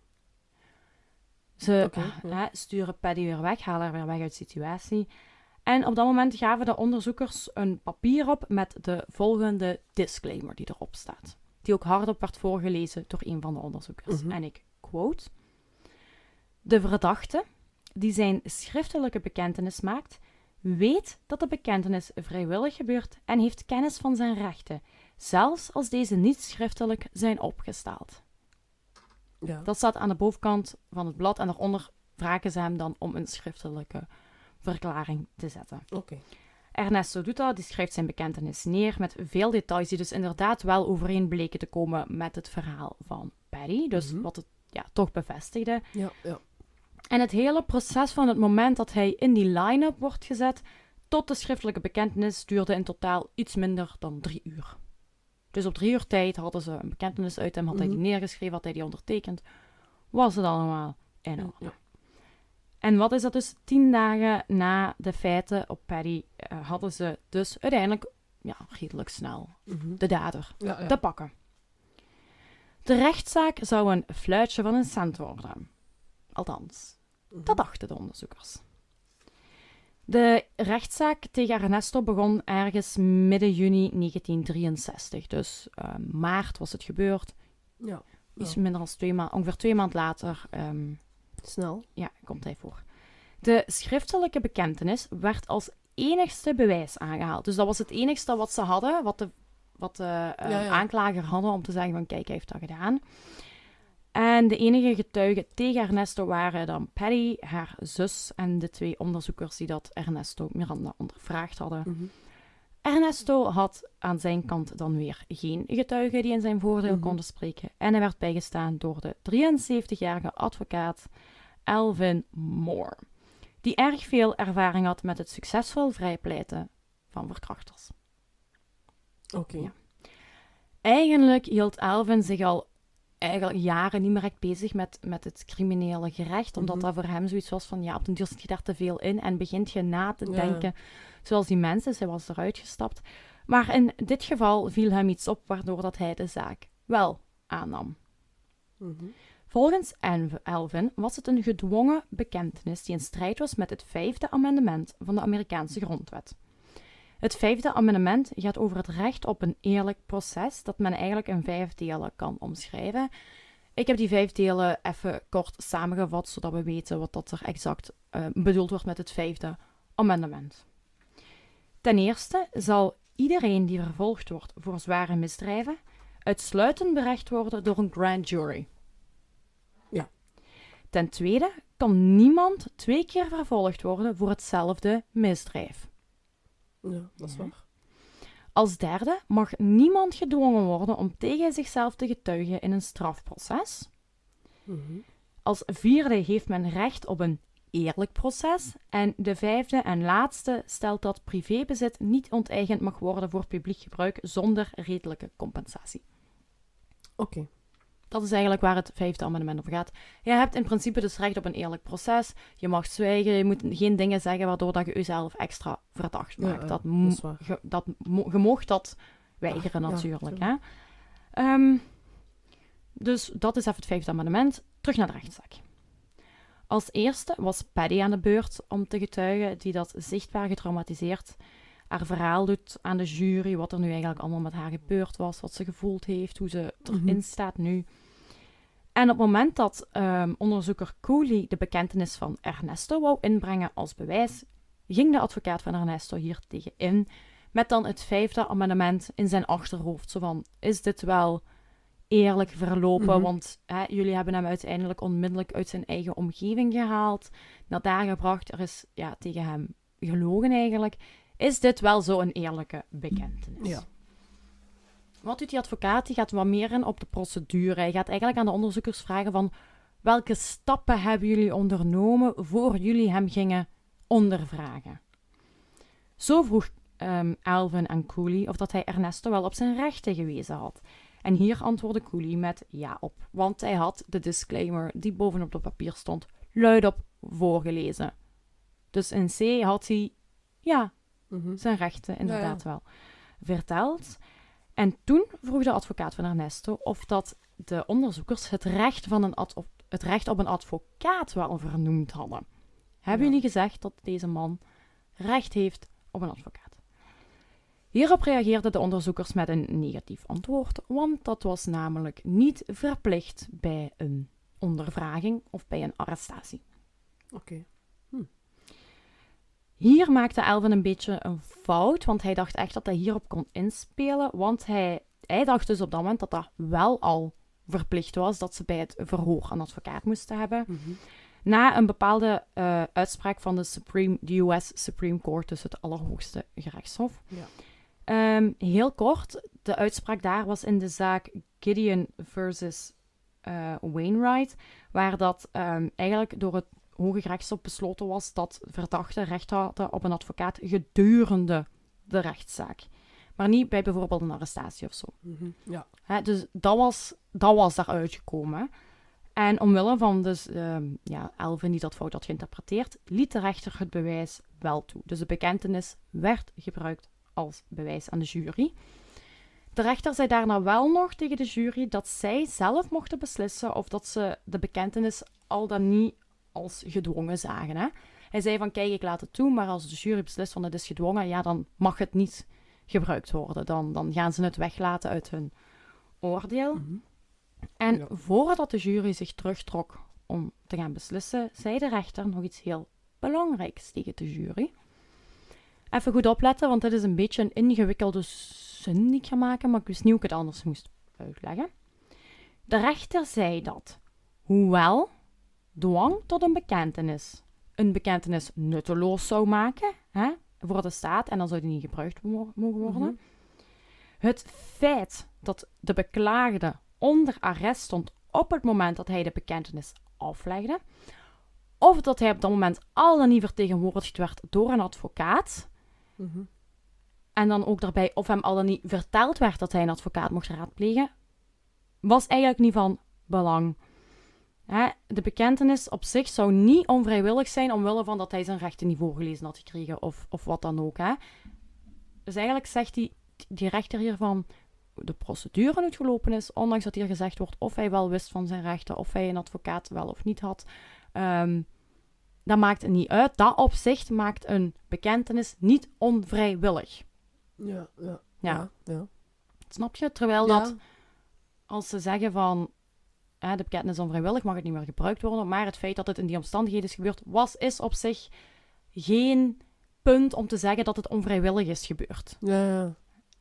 Ze
Oké,
eh,
ja.
hè, sturen Paddy weer weg, halen haar weer weg uit de situatie. En op dat moment gaven de onderzoekers een papier op met de volgende disclaimer die erop staat. Die ook hardop werd voorgelezen door een van de onderzoekers.
Mhm.
En ik quote: de verdachte, die zijn schriftelijke bekentenis maakt, weet dat de bekentenis vrijwillig gebeurt en heeft kennis van zijn rechten, zelfs als deze niet schriftelijk zijn opgesteld.
Ja.
Dat staat aan de bovenkant van het blad en daaronder vragen ze hem dan om een schriftelijke verklaring te zetten.
Oké.
Ernesto doet dat, die schrijft zijn bekentenis neer met veel details die dus inderdaad wel overeen bleken te komen met het verhaal van Paddy, dus
Mhm.
wat het ja, toch bevestigde.
Ja, ja.
En het hele proces van het moment dat hij in die line-up wordt gezet tot de schriftelijke bekentenis duurde in totaal iets minder dan drie uur. Dus op drie uur tijd hadden ze een bekentenis uit hem, had hij die
Mhm.
neergeschreven, had hij die ondertekend, was het allemaal in
Ja,
orde.
ja.
En wat is dat dus? Tien dagen na de feiten op Paddy uh, hadden ze dus uiteindelijk ja, redelijk snel
Mhm.
de dader
Ja, ja.
te pakken. De rechtszaak zou een fluitje van een cent worden. Althans,
Mhm.
dat dachten de onderzoekers. De rechtszaak tegen Ernesto begon ergens midden juni negentien drieënzestig. Dus uh, maart was het gebeurd.
Ja.
Iets
Ja.
minder dan twee maanden, ongeveer twee maanden later, um,
Snel.
ja, komt hij voor. De schriftelijke bekentenis werd als enigste bewijs aangehaald. Dus dat was het enigste wat ze hadden, wat de, wat de uh,
Ja, ja.
aanklager hadden om te zeggen van kijk, hij heeft dat gedaan. En de enige getuigen tegen Ernesto waren dan Paddy, haar zus en de twee onderzoekers die dat Ernesto Miranda ondervraagd hadden.
Mhm.
Ernesto had aan zijn kant dan weer geen getuigen die in zijn voordeel
Mhm.
konden spreken. En hij werd bijgestaan door de drieënzeventigjarige advocaat Alvin Moore, die erg veel ervaring had met het succesvol vrijpleiten van verkrachters.
Oké.
Ja. Eigenlijk hield Alvin zich al eigenlijk jaren niet meer echt bezig met, met het criminele gerecht, omdat
Mhm.
dat voor hem zoiets was van, ja, op den duur zit je daar te veel in en begint je na te
Ja.
denken zoals die mensen. Hij was eruit gestapt. Maar in dit geval viel hem iets op, waardoor dat hij de zaak wel aannam.
Mhm.
Volgens Alvin was het een gedwongen bekentenis die in strijd was met het vijfde amendement van de Amerikaanse grondwet. Het vijfde amendement gaat over het recht op een eerlijk proces, dat men eigenlijk in vijf delen kan omschrijven. Ik heb die vijf delen even kort samengevat, zodat we weten wat dat er exact uh, bedoeld wordt met het vijfde amendement. Ten eerste zal iedereen die vervolgd wordt voor zware misdrijven uitsluitend berecht worden door een grand jury.
Ja.
Ten tweede kan niemand twee keer vervolgd worden voor hetzelfde misdrijf.
Ja, dat is
Ja.
waar.
Als derde mag niemand gedwongen worden om tegen zichzelf te getuigen in een strafproces.
Mhm.
Als vierde heeft men recht op een eerlijk proces. En de vijfde en laatste stelt dat privébezit niet onteigend mag worden voor publiek gebruik zonder redelijke compensatie.
Oké.
Dat is eigenlijk waar het vijfde amendement over gaat. Je hebt in principe dus recht op een eerlijk proces. Je mag zwijgen, je moet geen dingen zeggen waardoor dat je jezelf extra verdacht
Ja,
maakt.
ja,
dat
dat
mo-
is waar.
je, dat mo- je mag dat weigeren
Ah, ja,
natuurlijk.
tuurlijk.
Hè? Ehm, dus dat is even het vijfde amendement. Terug naar de rechtszaak. Als eerste was Paddy aan de beurt om te getuigen, die dat zichtbaar getraumatiseerd haar verhaal doet aan de jury, wat er nu eigenlijk allemaal met haar gebeurd was, wat ze gevoeld heeft, hoe ze erin
Mhm.
staat nu. En op het moment dat um, onderzoeker Cooley de bekentenis van Ernesto wou inbrengen als bewijs, ging de advocaat van Ernesto hier tegen in, met dan het vijfde amendement in zijn achterhoofd. Zo van, is dit wel eerlijk verlopen?
Mhm.
Want hè, jullie hebben hem uiteindelijk onmiddellijk uit zijn eigen omgeving gehaald, naar daar gebracht. Er is ja, tegen hem gelogen eigenlijk. Is dit wel zo een eerlijke bekentenis?
Ja.
Wat doet die advocaat? Die gaat wat meer in op de procedure. Hij gaat eigenlijk aan de onderzoekers vragen van welke stappen hebben jullie ondernomen voor jullie hem gingen ondervragen. Zo vroeg um, Alvin aan Cooley of dat hij Ernesto wel op zijn rechten gewezen had. En hier antwoordde Cooley met ja op, want hij had de disclaimer die bovenop het papier stond luidop voorgelezen. Dus in C had hij ja,
Mhm.
zijn rechten inderdaad
Ja, ja.
wel verteld. En toen vroeg de advocaat van Ernesto of dat de onderzoekers het recht, van een ad- op, het recht op een advocaat wel vernoemd hadden. Hebben
Ja.
jullie gezegd dat deze man recht heeft op een advocaat? Hierop reageerden de onderzoekers met een negatief antwoord, want dat was namelijk niet verplicht bij een ondervraging of bij een arrestatie.
Oké.
Hier maakte Alvin een beetje een fout, want hij dacht echt dat hij hierop kon inspelen, want hij, hij dacht dus op dat moment dat dat wel al verplicht was, dat ze bij het verhoor een advocaat moesten hebben.
Mhm.
Na een bepaalde uh, uitspraak van de, Supreme, de U S Supreme Court, dus het allerhoogste gerechtshof.
Ja.
Um, heel kort, de uitspraak daar was in de zaak Gideon versus uh, Wainwright, waar dat um, eigenlijk door het Hoge Gerechtshof besloten was dat verdachten recht hadden op een advocaat gedurende de rechtszaak. Maar niet bij bijvoorbeeld een arrestatie of zo.
Mhm. Ja.
Hè, dus dat was, dat was daar uitgekomen. En omwille van dus um, ja, Elvin die dat fout had geïnterpreteerd, liet de rechter het bewijs wel toe. Dus de bekentenis werd gebruikt als bewijs aan de jury. De rechter zei daarna wel nog tegen de jury dat zij zelf mochten beslissen of dat ze de bekentenis al dan niet als gedwongen zagen. Hè? Hij zei van, kijk, ik laat het toe, maar als de jury beslist van het is gedwongen, ja, dan mag het niet gebruikt worden. Dan, dan gaan ze het weglaten uit hun oordeel.
Mm-hmm.
En
Ja.
voordat de jury zich terugtrok om te gaan beslissen, zei de rechter nog iets heel belangrijks tegen de jury. Even goed opletten, want dit is een beetje een ingewikkelde zin die ik ga maken, maar ik wist niet hoe ik het anders moest uitleggen. De rechter zei dat, hoewel dwang tot een bekentenis een bekentenis nutteloos zou maken, hè, voor de staat, en dan zou die niet gebruikt mo- mogen worden,
Mm-hmm.
het feit dat de beklaagde onder arrest stond op het moment dat hij de bekentenis aflegde, of dat hij op dat moment al dan niet vertegenwoordigd werd door een advocaat,
Mm-hmm.
en dan ook daarbij of hem al dan niet verteld werd dat hij een advocaat mocht raadplegen, was eigenlijk niet van belang. Hè, de bekentenis op zich zou niet onvrijwillig zijn omwille van dat hij zijn rechten niet voorgelezen had gekregen of, of wat dan ook. Hè. Dus eigenlijk zegt die, die rechter hiervan de procedure hoe het gelopen is, ondanks dat hier gezegd wordt of hij wel wist van zijn rechten, of hij een advocaat wel of niet had. Um, dat maakt het niet uit. Dat opzicht maakt een bekentenis niet onvrijwillig.
Ja, ja.
Ja.
Ja. ja.
Snap je? Terwijl
Ja.
dat, als ze zeggen van, hè, de bekentenis is onvrijwillig, mag het niet meer gebruikt worden, maar het feit dat het in die omstandigheden is gebeurd, was, is op zich geen punt om te zeggen dat het onvrijwillig is gebeurd.
Ja, ja.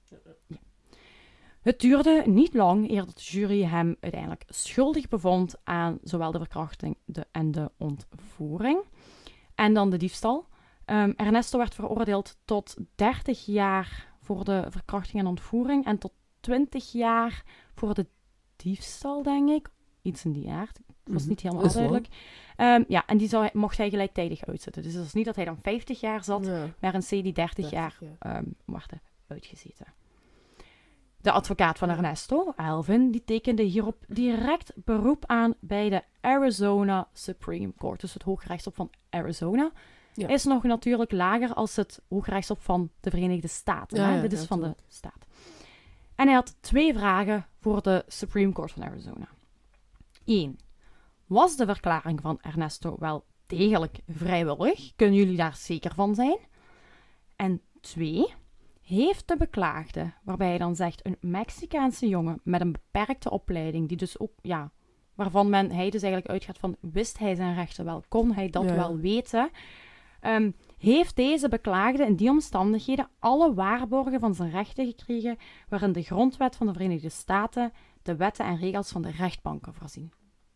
Het duurde niet lang eer de jury hem uiteindelijk schuldig bevond aan zowel de verkrachting de, en de ontvoering. En dan de diefstal. Um, Ernesto werd veroordeeld tot dertig jaar voor de verkrachting en ontvoering en tot twintig jaar voor de diefstal, denk ik. Iets in die aard. Dat was niet helemaal
Is wel.
duidelijk. Um, ja, en die zou, mocht hij gelijktijdig uitzitten. Dus het is niet dat hij dan vijftig jaar zat,
Ja.
maar een C die dertig
dertig
jaar
jaar.
um, werd uitgezeten. De advocaat van Ernesto, Elvin, die tekende hierop direct beroep aan bij de Arizona Supreme Court. Dus het Hooggerechtshof van Arizona
Ja.
is nog natuurlijk lager als het Hooggerechtshof van de Verenigde Staten.
Ja,
hè?
ja,
Dit is
ja,
van de
tuurlijk.
staat. En hij had twee vragen voor de Supreme Court van Arizona. Eén. Was de verklaring van Ernesto wel degelijk vrijwillig? Kunnen jullie daar zeker van zijn? En twee. Heeft de beklaagde, waarbij hij dan zegt een Mexicaanse jongen met een beperkte opleiding, die dus ook, ja, waarvan men, hij dus eigenlijk uitgaat van, wist hij zijn rechten wel, kon hij dat
Ja.
wel weten, um, heeft deze beklaagde in die omstandigheden alle waarborgen van zijn rechten gekregen, waarin de grondwet van de Verenigde Staten de wetten en regels van de rechtbanken voorzien.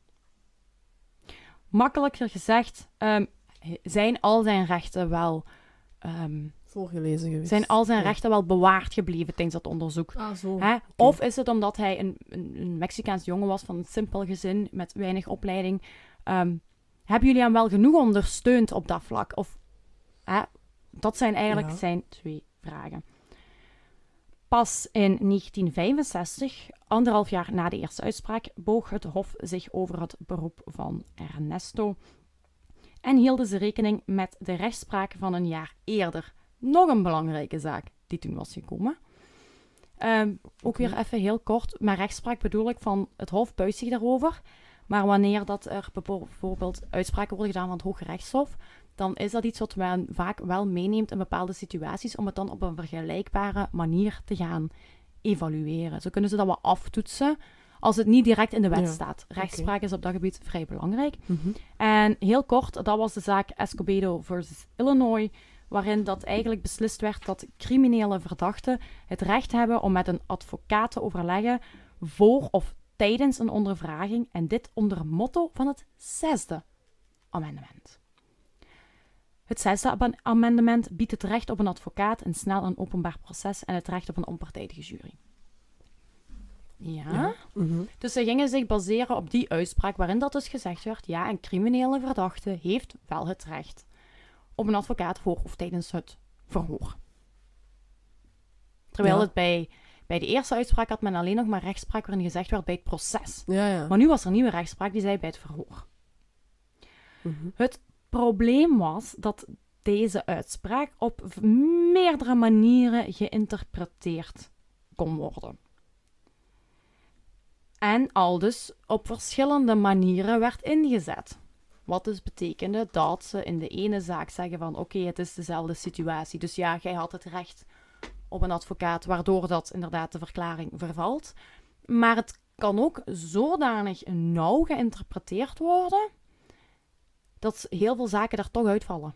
Makkelijker gezegd, um, zijn al zijn rechten wel... Um,
Voorgelezen geweest.
zijn al zijn
Ja.
rechten wel bewaard gebleven tijdens dat onderzoek.
Ah, zo.
Hè?
Oké.
Of is het omdat hij een, een, een Mexicaans jongen was van een simpel gezin met weinig opleiding? Um, hebben jullie hem wel genoeg ondersteund op dat vlak? Of, hè? Dat zijn eigenlijk
Ja.
zijn twee vragen. Pas in negentien vijfenzestig, anderhalf jaar na de eerste uitspraak, boog het Hof zich over het beroep van Ernesto en hielden ze rekening met de rechtspraak van een jaar eerder. Nog een belangrijke zaak die toen was gekomen. Um, ook weer even heel kort, maar rechtspraak bedoel ik van het Hof buigt zich daarover. Maar wanneer dat er bijvoorbeeld uitspraken worden gedaan van het Hoge Rechtshof, dan is dat iets wat men vaak wel meeneemt in bepaalde situaties om het dan op een vergelijkbare manier te gaan evalueren. Zo kunnen ze dat wel aftoetsen als het niet direct in de wet
Ja,
staat. Rechtspraak is op dat gebied vrij belangrijk.
Mhm.
En heel kort, dat was de zaak Escobedo versus Illinois, waarin dat eigenlijk beslist werd dat criminele verdachten het recht hebben om met een advocaat te overleggen voor of tijdens een ondervraging, en dit onder het motto van het zesde amendement. Het zesde ab- amendement biedt het recht op een advocaat, een snel en openbaar proces en het recht op een onpartijdige jury. Ja?
Ja. Mhm.
Dus ze gingen zich baseren op die uitspraak waarin dat dus gezegd werd, ja, een criminele verdachte heeft wel het recht op een advocaat voor of tijdens het verhoor. Terwijl
Ja.
het bij, Bij de eerste uitspraak had men alleen nog maar rechtspraak waarin gezegd werd bij het proces.
Ja, ja.
Maar nu was er nieuwe rechtspraak die zei bij het verhoor.
Mhm.
Het probleem was dat deze uitspraak op v- meerdere manieren geïnterpreteerd kon worden. En aldus op verschillende manieren werd ingezet. Wat dus betekende dat ze in de ene zaak zeggen van oké, het is dezelfde situatie. Dus ja, jij had het recht op een advocaat, waardoor dat inderdaad de verklaring vervalt. Maar het kan ook zodanig nauw geïnterpreteerd worden dat heel veel zaken daar toch uitvallen.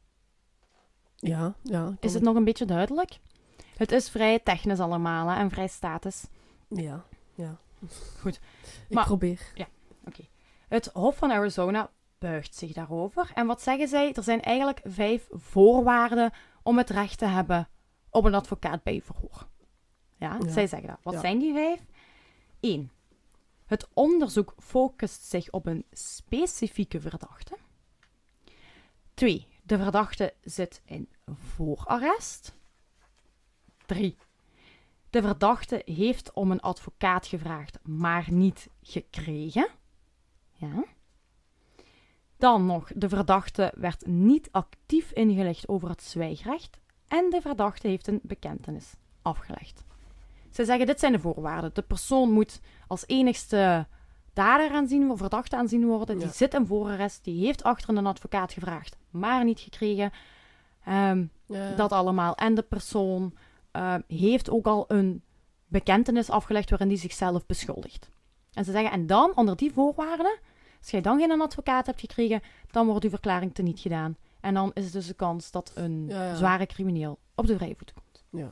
Ja, ja.
Is het nog een beetje duidelijk? Het is vrij technisch allemaal hè, en vrij statisch.
Ja, ja.
Goed.
Ik
Maar-
probeer.
Het Hof van Arizona buigt zich daarover. En wat zeggen zij? Er zijn eigenlijk vijf voorwaarden om het recht te hebben op een advocaat bij verhoor. Ja,
Ja.
zij zeggen dat. Wat
Ja.
zijn die vijf? Eén. Het onderzoek focust zich op een specifieke verdachte. Twee. De verdachte zit in voorarrest. Drie. De verdachte heeft om een advocaat gevraagd, maar niet gekregen. Ja. Dan nog, de verdachte werd niet actief ingelicht over het zwijgrecht en de verdachte heeft een bekentenis afgelegd. Ze zeggen, dit zijn de voorwaarden. De persoon moet als enigste dader aanzien, verdachte aanzien worden. Die
Ja.
zit in voorarrest, die heeft achter een advocaat gevraagd, maar niet gekregen. Ehm,
Ja.
dat allemaal. En de persoon eh, heeft ook al een bekentenis afgelegd waarin die zichzelf beschuldigt. En ze zeggen, en dan, onder die voorwaarden, als jij dan geen advocaat hebt gekregen, dan wordt uw verklaring teniet gedaan. En dan is dus de kans dat een
Ja, ja.
zware crimineel op de vrije voet komt.
Ja.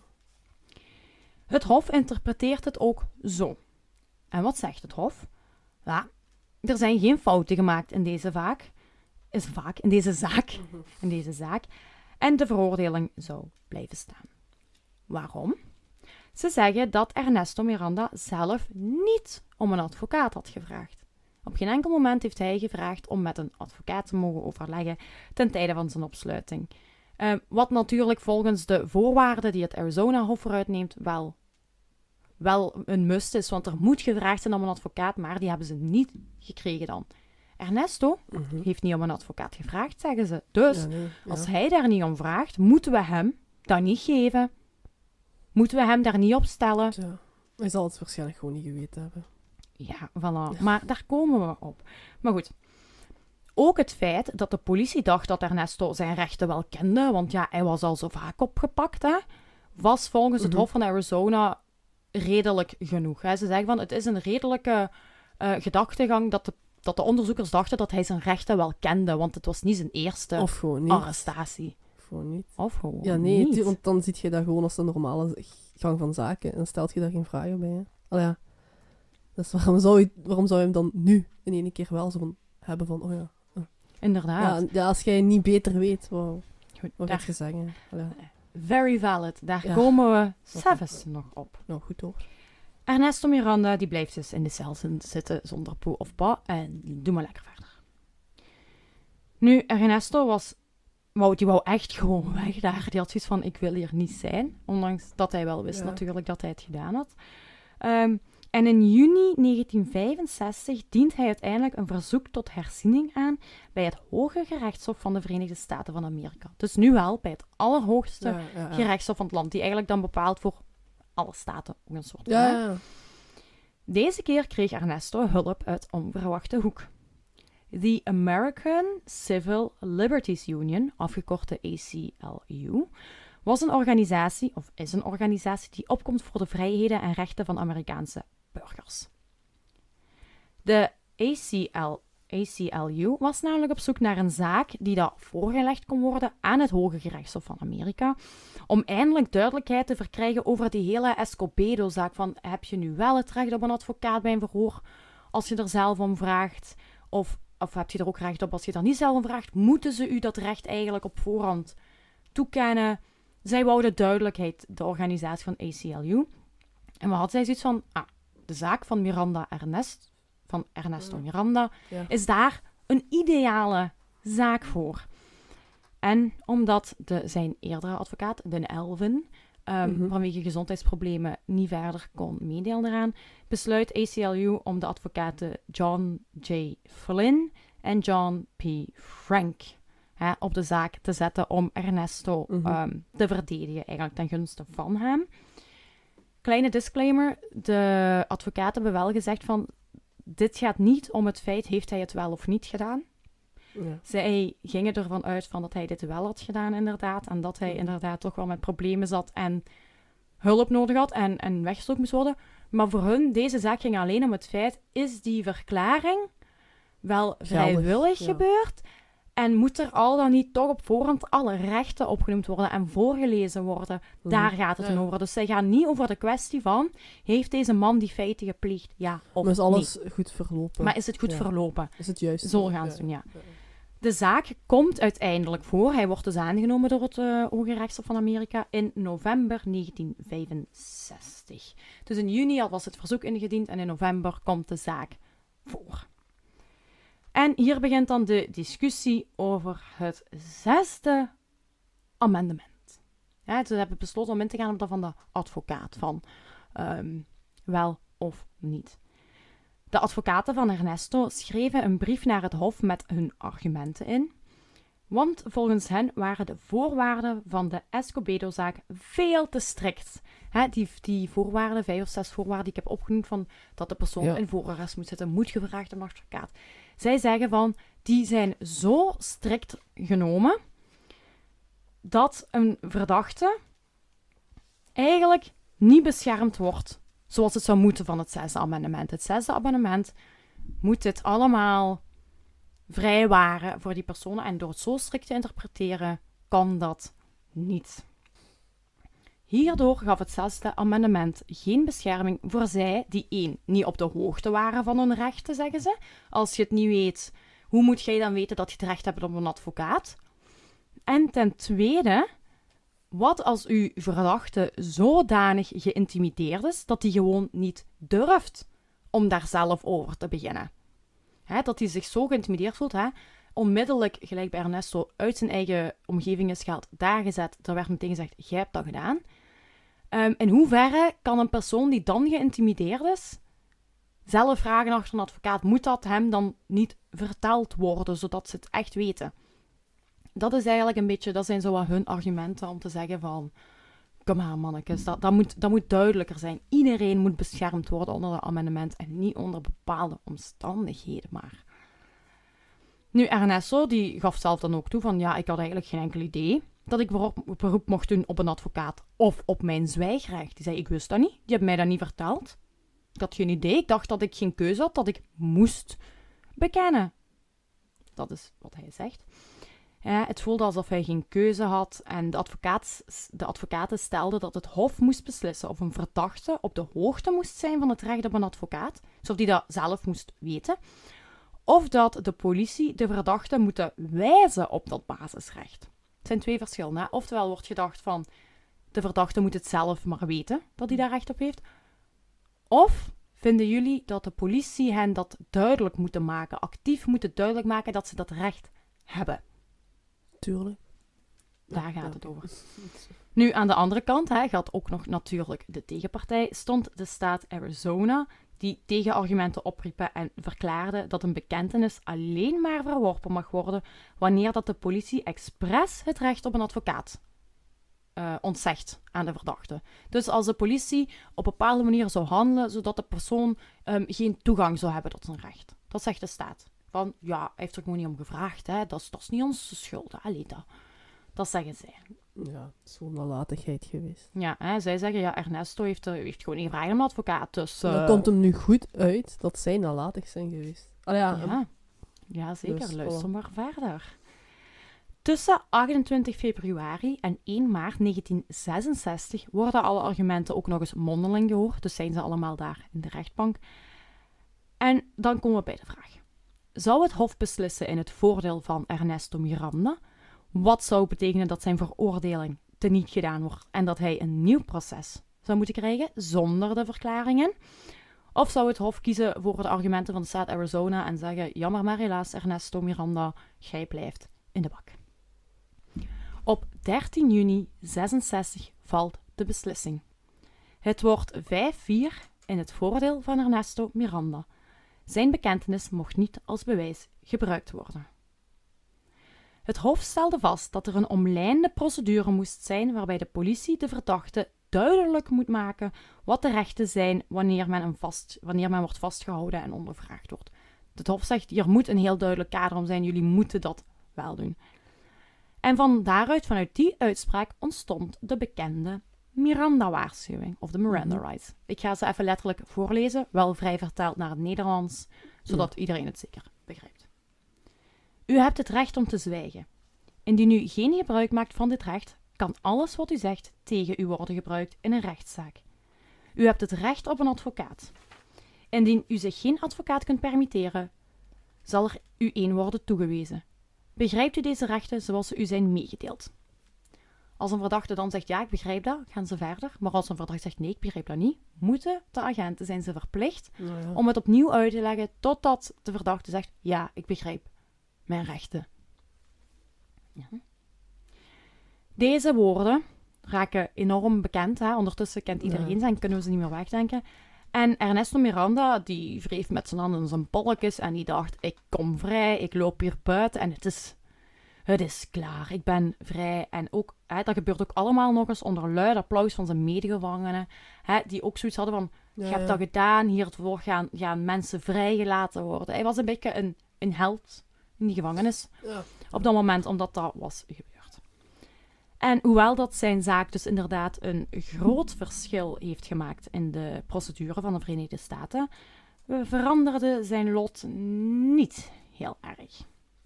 Het Hof interpreteert het ook zo. En wat zegt het Hof? Ja, er zijn geen fouten gemaakt in deze vaak. Is vaak, in deze zaak. In deze zaak. En de veroordeling zou blijven staan. Waarom? Ze zeggen dat Ernesto Miranda zelf niet om een advocaat had gevraagd. Op geen enkel moment heeft hij gevraagd om met een advocaat te mogen overleggen ten tijde van zijn opsluiting. Uh, wat natuurlijk volgens de voorwaarden die het Arizona-hof vooruit neemt wel, wel een must is, want er moet gevraagd zijn om een advocaat, maar die hebben ze niet gekregen dan. Ernesto
Mhm.
heeft niet om een advocaat gevraagd, zeggen ze. Dus
Ja, nee, ja.
als hij daar niet om vraagt, moeten we hem dat niet geven. Moeten we hem daar niet op stellen.
Ja. Hij zal het waarschijnlijk gewoon niet geweten hebben.
Ja, voilà.
Ja.
Maar daar komen we op. Maar goed. Ook het feit dat de politie dacht dat Ernesto zijn rechten wel kende, want ja, hij was al zo vaak opgepakt, hè, was volgens het
Mhm.
Hof van Arizona redelijk genoeg. Hè. Ze zeggen van, het is een redelijke uh, gedachtegang dat de, dat de onderzoekers dachten dat hij zijn rechten wel kende, want het was niet zijn eerste
Of gewoon niet.
arrestatie.
Of gewoon niet.
Of gewoon
Ja, nee,
niet.
tu- want dan zie je dat gewoon als de normale gang van zaken. En dan stelt je daar geen vragen bij. Hè. Al ja. Dus waarom zou, je, waarom zou je hem dan nu in één keer wel zo van hebben van, oh ja.
Inderdaad.
Ja, en- ja, als jij niet beter weet, wat,
Goed,
wat
daar,
gaat je zeggen? Al ja.
very valid. Daar
Ja.
komen we zelfs nog op.
Nou, goed hoor.
Ernesto Miranda die blijft dus in de cel zitten zonder poe of pa en doe maar lekker verder. Nu, Ernesto was, wou, die wou echt gewoon weg daar. Die had zoiets van, ik wil hier niet zijn. Ondanks dat hij wel wist
Ja.
natuurlijk dat hij het gedaan had. Um, en in juni negentien vijfenzestig dient hij uiteindelijk een verzoek tot herziening aan bij het Hoge Gerechtshof van de Verenigde Staten van Amerika. Dus nu wel bij het allerhoogste
Ja, ja, ja.
gerechtshof van het land, die eigenlijk dan bepaalt voor alle staten ook een soort van.
Ja,
hè.
ja, ja.
Deze keer kreeg Ernesto hulp uit onverwachte hoek. The American Civil Liberties Union, afgekort de A C L U, was een organisatie, of is een organisatie, die opkomt voor de vrijheden en rechten van Amerikaanse burgers. De A C L, A C L U was namelijk op zoek naar een zaak die dat voorgelegd kon worden aan het Hoge Gerechtshof van Amerika, om eindelijk duidelijkheid te verkrijgen over die hele Escobedo-zaak van heb je nu wel het recht op een advocaat bij een verhoor als je er zelf om vraagt, of, of heb je er ook recht op als je er niet zelf om vraagt, moeten ze u dat recht eigenlijk op voorhand toekennen. Zij wouden duidelijkheid, de organisatie van A C L U. En wat had zij zoiets van, ah, de zaak van Miranda Ernest, van Ernesto Miranda,
Ja.
is daar een ideale zaak voor. En omdat de, zijn eerdere advocaat, Den Elvin, um,
Mhm.
vanwege gezondheidsproblemen niet verder kon meedelen eraan, besluit A C L U om de advocaten John J. Flynn en John P. Frank hè, op de zaak te zetten om Ernesto
Mhm.
um, te verdedigen, eigenlijk ten gunste van hem. Kleine disclaimer, de advocaten hebben wel gezegd van, dit gaat niet om het feit, heeft hij het wel of niet gedaan?
Ja.
Zij gingen ervan uit van dat hij dit wel had gedaan, inderdaad. En dat hij inderdaad toch wel met problemen zat en hulp nodig had en, en weggestoken moest worden. Maar voor hun, deze zaak ging alleen om het feit, is die verklaring wel vrijwillig
ja.
gebeurd? En moet er al dan niet toch op voorhand alle rechten opgenoemd worden en voorgelezen worden?
Mhm.
Daar gaat het
Ja.
dan over. Dus zij gaan niet over de kwestie van, heeft deze man die feiten gepleegd? Ja of
Maar is
nee.
alles goed verlopen?
Maar is het goed
Ja.
verlopen?
Is het juist?
Zo gaan ze
Ja.
doen, ja.
Ja.
De zaak komt uiteindelijk voor. Hij wordt dus aangenomen door het uh, Hoge Rechtshof van Amerika in november negentien vijfenzestig. Dus in juni al was het verzoek ingediend en in november komt de zaak voor. En hier begint dan de discussie over het zesde amendement. Ja, ze hebben besloten om in te gaan op dat van de advocaat, van um, wel of niet. De advocaten van Ernesto schreven een brief naar het Hof met hun argumenten in, want volgens hen waren de voorwaarden van de Escobedo-zaak veel te strikt. Hè, die, die voorwaarden, vijf of zes voorwaarden die ik heb opgenoemd, van dat de persoon
Ja.
in voorarrest moet zitten, moet gevraagd een advocaat. Zij zeggen van, die zijn zo strikt genomen, dat een verdachte eigenlijk niet beschermd wordt zoals het zou moeten van het zesde amendement. Het zesde amendement moet dit allemaal vrijwaren voor die personen. En door het zo strikt te interpreteren, kan dat niet. Hierdoor gaf het zesde amendement geen bescherming voor zij die één, niet op de hoogte waren van hun rechten, zeggen ze. Als je het niet weet, hoe moet jij dan weten dat je het recht hebt op een advocaat? En ten tweede, wat als uw verdachte zodanig geïntimideerd is dat hij gewoon niet durft om daar zelf over te beginnen? Hè, dat hij zich zo geïntimideerd voelt, hè, onmiddellijk, gelijk bij Ernesto, uit zijn eigen omgeving is gehaald, daar gezet. Er werd meteen gezegd, jij hebt dat gedaan. Um, in hoeverre kan een persoon die dan geïntimideerd is, zelf vragen achter een advocaat? Moet dat hem dan niet verteld worden, zodat ze het echt weten? Dat is eigenlijk een beetje, dat zijn zo wat hun argumenten om te zeggen van, kom aan mannetjes, dat, dat, moet, dat moet duidelijker zijn. Iedereen moet beschermd worden onder dat amendement en niet onder bepaalde omstandigheden maar. Nu, Ernesto, die gaf zelf dan ook toe van, ja, ik had eigenlijk geen enkel idee dat ik beroep mocht doen op een advocaat of op mijn zwijgrecht. Die zei, ik wist dat niet, die hebben mij dat niet verteld. Ik had geen idee, ik dacht dat ik geen keuze had, dat ik moest bekennen. Dat is wat hij zegt. Ja, het voelde alsof hij geen keuze had en de, advocaat, de advocaten stelden dat het Hof moest beslissen of een verdachte op de hoogte moest zijn van het recht op een advocaat, alsof die dat zelf moest weten, of dat de politie de verdachte moet wijzen op dat basisrecht. Het zijn twee verschillen. Hè? Oftewel wordt gedacht van, de verdachte moet het zelf maar weten dat hij daar recht op heeft. Of vinden jullie dat de politie hen dat duidelijk moeten maken, actief moeten duidelijk maken dat ze dat recht hebben?
Tuurlijk.
Daar
Ja,
gaat
ja.
het over. Nu, aan de andere kant hè, gaat ook nog natuurlijk de tegenpartij, stond de staat Arizona, die tegenargumenten opriepen en verklaarde dat een bekentenis alleen maar verworpen mag worden wanneer dat de politie expres het recht op een advocaat uh, ontzegt aan de verdachte. Dus als de politie op een bepaalde manier zou handelen, zodat de persoon um, geen toegang zou hebben tot zijn recht. Dat zegt de staat. Van, ja, hij heeft er gewoon niet om gevraagd, hè. Dat is, dat is niet onze schuld, hè. Allee, dat, dat zeggen zij.
Ja, het is gewoon nalatigheid geweest.
Ja, hè, zij zeggen, ja, Ernesto heeft, uh, heeft gewoon niet gevraagd om een advocaat, dus... Uh,
Dan komt hem nu goed uit dat zij nalatig zijn geweest. Allee, ja,
Ja, ja zeker.
Dus,
Luister
voilà.
maar verder. Tussen achtentwintig februari en één maart negentien zesenzestig worden alle argumenten ook nog eens mondeling gehoord, dus zijn ze allemaal daar in de rechtbank. En dan komen we bij de vraag. Zou het Hof beslissen in het voordeel van Ernesto Miranda? Wat zou betekenen dat zijn veroordeling teniet gedaan wordt en dat hij een nieuw proces zou moeten krijgen zonder de verklaringen? Of zou het Hof kiezen voor de argumenten van de staat Arizona en zeggen, jammer maar helaas Ernesto Miranda, jij blijft in de bak. Op dertien juni zesenzestig valt de beslissing. Het wordt vijf vier in het voordeel van Ernesto Miranda. Zijn bekentenis mocht niet als bewijs gebruikt worden. Het Hof stelde vast dat er een omlijnde procedure moest zijn waarbij de politie de verdachte duidelijk moet maken wat de rechten zijn wanneer men, hem vast, wanneer men wordt vastgehouden en ondervraagd wordt. Het Hof zegt, hier moet een heel duidelijk kader om zijn, jullie moeten dat wel doen. En van daaruit, vanuit die uitspraak, ontstond de bekende Miranda-waarschuwing, of de Miranda Rights. Ik ga ze even letterlijk voorlezen, wel vrij vertaald naar het Nederlands, zodat ja. iedereen het zeker begrijpt. U hebt het recht om te zwijgen. Indien u geen gebruik maakt van dit recht, kan alles wat u zegt tegen u worden gebruikt in een rechtszaak. U hebt het recht op een advocaat. Indien u zich geen advocaat kunt permitteren, zal er u één worden toegewezen. Begrijpt u deze rechten zoals ze u zijn meegedeeld? Als een verdachte dan zegt, ja, ik begrijp dat, gaan ze verder. Maar als een verdachte zegt, nee, ik begrijp dat niet, moeten de agenten, zijn ze verplicht
Nou ja.
om het opnieuw uit te leggen totdat de verdachte zegt, ja, ik begrijp mijn rechten. Ja. Deze woorden raken enorm bekend. Hè? Ondertussen kent iedereen
Ja.
ze en kunnen we ze niet meer wegdenken. En Ernesto Miranda, die wreef met zijn handen in zijn polletjes en die dacht, ik kom vrij, ik loop hier buiten en het is, het is klaar. Ik ben vrij. En ook, hè, dat gebeurt ook allemaal nog eens onder luid applaus van zijn medegevangenen, hè, die ook zoiets hadden van,
Ja,
je hebt
ja.
dat gedaan, hiervoor gaan, gaan mensen vrijgelaten worden. Hij was een beetje een, een held in die gevangenis
Ja.
op dat moment, omdat dat was gebeurd. En hoewel dat zijn zaak dus inderdaad een groot verschil heeft gemaakt in de procedure van de Verenigde Staten, veranderde zijn lot niet heel erg.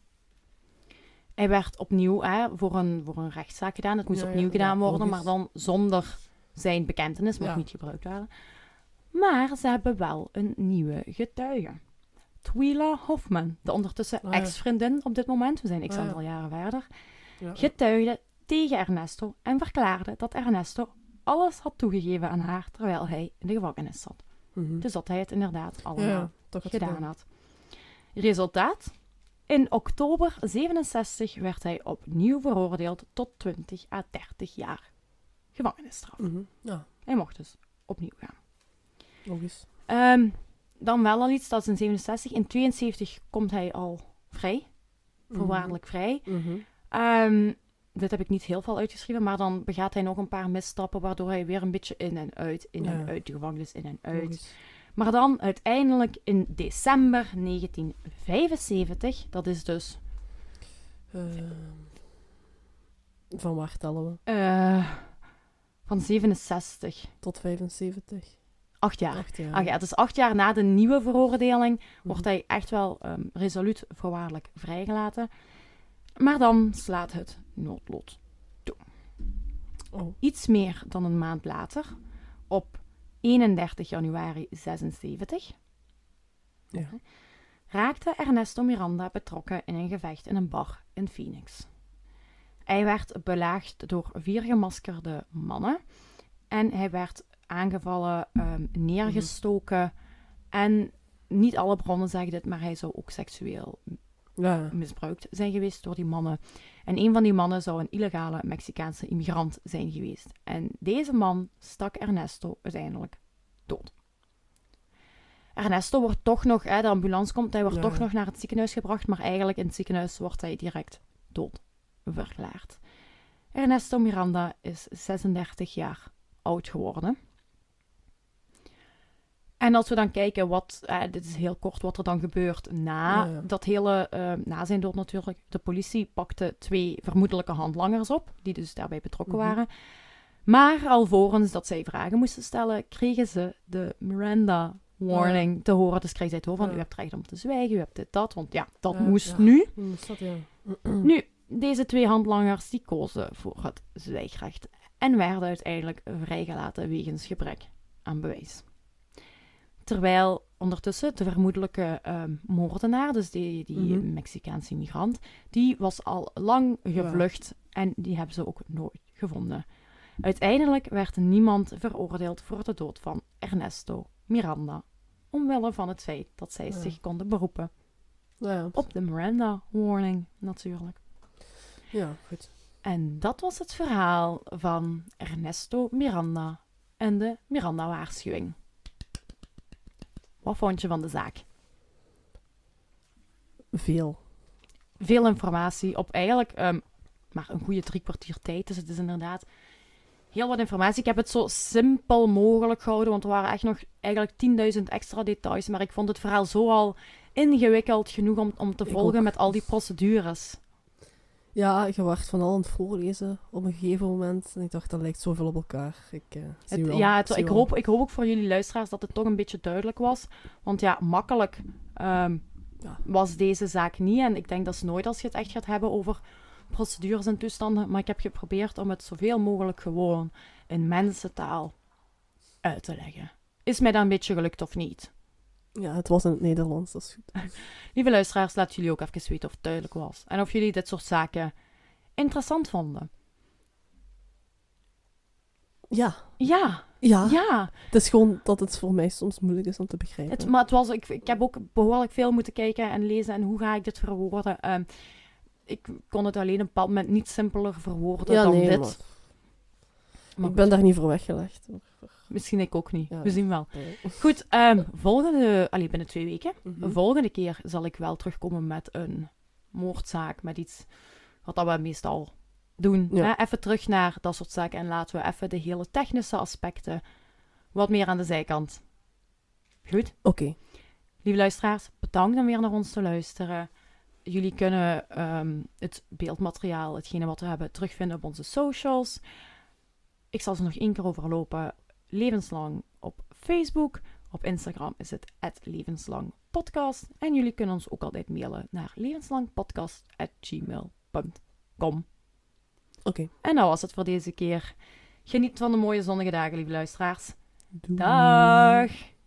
Hij werd opnieuw hè, voor, een, voor een rechtszaak gedaan. Het moest
Ja, ja,
opnieuw gedaan
ja,
worden,
logisch.
maar dan zonder zijn bekentenis, mocht
Ja.
niet gebruikt worden. Maar ze hebben wel een nieuwe getuige. Twila Hoffman, de ondertussen
Ah, ja.
ex-vriendin op dit moment, we zijn x
Ah, ja.
aantal jaren verder,
Ja.
getuigde tegen Ernesto en verklaarde dat Ernesto alles had toegegeven aan haar terwijl hij in de gevangenis zat.
Mhm.
Dus dat hij het inderdaad allemaal
Ja, ja, toch het
gedaan had. Resultaat? In oktober zevenenzestig werd hij opnieuw veroordeeld tot twintig à dertig jaar gevangenisstraf.
Mhm. Ja,
Hij mocht dus opnieuw gaan.
logisch.
Ehm, dan wel al iets, dat is in zevenenzestig. In tweeënzeventig komt hij al vrij, voorwaardelijk vrij.
Mhm.
Ehm, dit heb ik niet heel veel uitgeschreven, maar dan begaat hij nog een paar misstappen, waardoor hij weer een beetje in en uit, in en
Ja.
uit de gevangenis, in en uit.
Logisch.
Maar dan uiteindelijk in december negentien vijfenzeventig, dat is dus
Ehm, van waar tellen we?
eh, van zevenenzestig,
Tot vijfenzeventig.
acht jaar.
Acht jaar.
Ah ja, dus acht jaar na de nieuwe veroordeling
Mhm.
wordt hij echt wel ehm, resoluut voorwaardelijk vrijgelaten. Maar dan slaat het noodlot.
Oh.
Iets meer dan een maand later, op eenendertig januari zesenzeventig,
Ja.
raakte Ernesto Miranda betrokken in een gevecht in een bar in Phoenix. Hij werd belaagd door vier gemaskerde mannen en hij werd aangevallen, ehm, neergestoken en niet alle bronnen zeggen dit, maar hij zou ook seksueel
Ja.
misbruikt zijn geweest door die mannen. En een van die mannen zou een illegale Mexicaanse immigrant zijn geweest. En deze man stak Ernesto uiteindelijk dood. Ernesto wordt toch nog, hè, de ambulance komt, hij wordt
Ja.
toch nog naar het ziekenhuis gebracht, maar eigenlijk in het ziekenhuis wordt hij direct dood verklaard. Ernesto Miranda is zesendertig jaar oud geworden. En als we dan kijken wat, eh, dit is heel kort wat er dan gebeurt na
Ja, ja.
dat hele, eh, na zijn dood natuurlijk. De politie pakte twee vermoedelijke handlangers op, die dus daarbij betrokken
Mhm.
waren. Maar alvorens dat zij vragen moesten stellen, kregen ze de Miranda warning te horen. Dus kregen zij te horen van,
Ja.
u hebt recht om te zwijgen, u hebt dit, dat. Want ja, dat
Ja,
moest
ja.
nu.
Hm, is dat, ja.
Nu, deze twee handlangers die kozen voor het zwijgrecht en werden uiteindelijk vrijgelaten wegens gebrek aan bewijs. Terwijl ondertussen de vermoedelijke ehm, moordenaar, dus die, die
Mhm.
Mexicaanse immigrant, die was al lang gevlucht en die hebben ze ook nooit gevonden. Uiteindelijk werd niemand veroordeeld voor de dood van Ernesto Miranda, omwille van het feit dat zij
Ja.
zich konden beroepen
Ja,
op de Miranda warning natuurlijk.
ja, goed.
En dat was het verhaal van Ernesto Miranda en de Miranda-waarschuwing. Wat vond je van de zaak?
Veel.
Veel informatie op eigenlijk um, maar een goede drie kwartier tijd. Dus het is inderdaad heel wat informatie. Ik heb het zo simpel mogelijk gehouden, want er waren echt nog eigenlijk tienduizend extra details. Maar ik vond het verhaal zo al ingewikkeld genoeg om, om te
Ik
volgen
ook.
met al die procedures.
Ja, je werd van al aan het voorlezen op een gegeven moment. En ik dacht, dat lijkt zoveel op elkaar. Ik, uh, zie
Het,
wel,
ja, het,
zie
ik,
wel.
hoop, ik hoop ook voor jullie luisteraars dat het toch een beetje duidelijk was. Want ja, makkelijk um,
Ja.
was deze zaak niet. En ik denk dat is nooit als je het echt gaat hebben over procedures en toestanden. Maar ik heb geprobeerd om het zoveel mogelijk gewoon in mensentaal uit te leggen. Is mij dat een beetje gelukt of niet?
Ja, het was in het Nederlands, dat is goed.
Lieve luisteraars, laat jullie ook even weten of het duidelijk was. En of jullie dit soort zaken interessant vonden.
Ja.
Ja,
Ja.
ja.
Het is gewoon dat het voor mij soms moeilijk is om te begrijpen.
Het, maar het was, ik, ik heb ook behoorlijk veel moeten kijken en lezen en hoe ga ik dit verwoorden. Um, ik kon het alleen op een bepaald moment niet simpeler verwoorden
ja,
dan
nee,
dit.
Maar...
Maar
ik ben daar niet voor weggelegd.
Misschien ik ook niet.
Ja,
We zien wel.
Nee.
Goed, um, volgende... Allee, binnen twee weken.
Mm-hmm.
De volgende keer zal ik wel terugkomen met een moordzaak. Met iets wat dat we meestal doen.
Ja.
Hè? Even terug naar dat soort zaken. En laten we even de hele technische aspecten wat meer aan de zijkant. Goed?
Oké. Okay.
Lieve luisteraars, bedankt om weer naar ons te luisteren. Jullie kunnen um, het beeldmateriaal, hetgene wat we hebben, terugvinden op onze socials. Ik zal ze nog één keer overlopen. Levenslang op Facebook. Op Instagram is het at levenslangpodcast. En jullie kunnen ons ook altijd mailen naar levenslangpodcast at gmail dot com.
Oké. Okay.
En dat was het voor deze keer. Geniet van de mooie zonnige dagen, lieve luisteraars.
Doei.
Dag!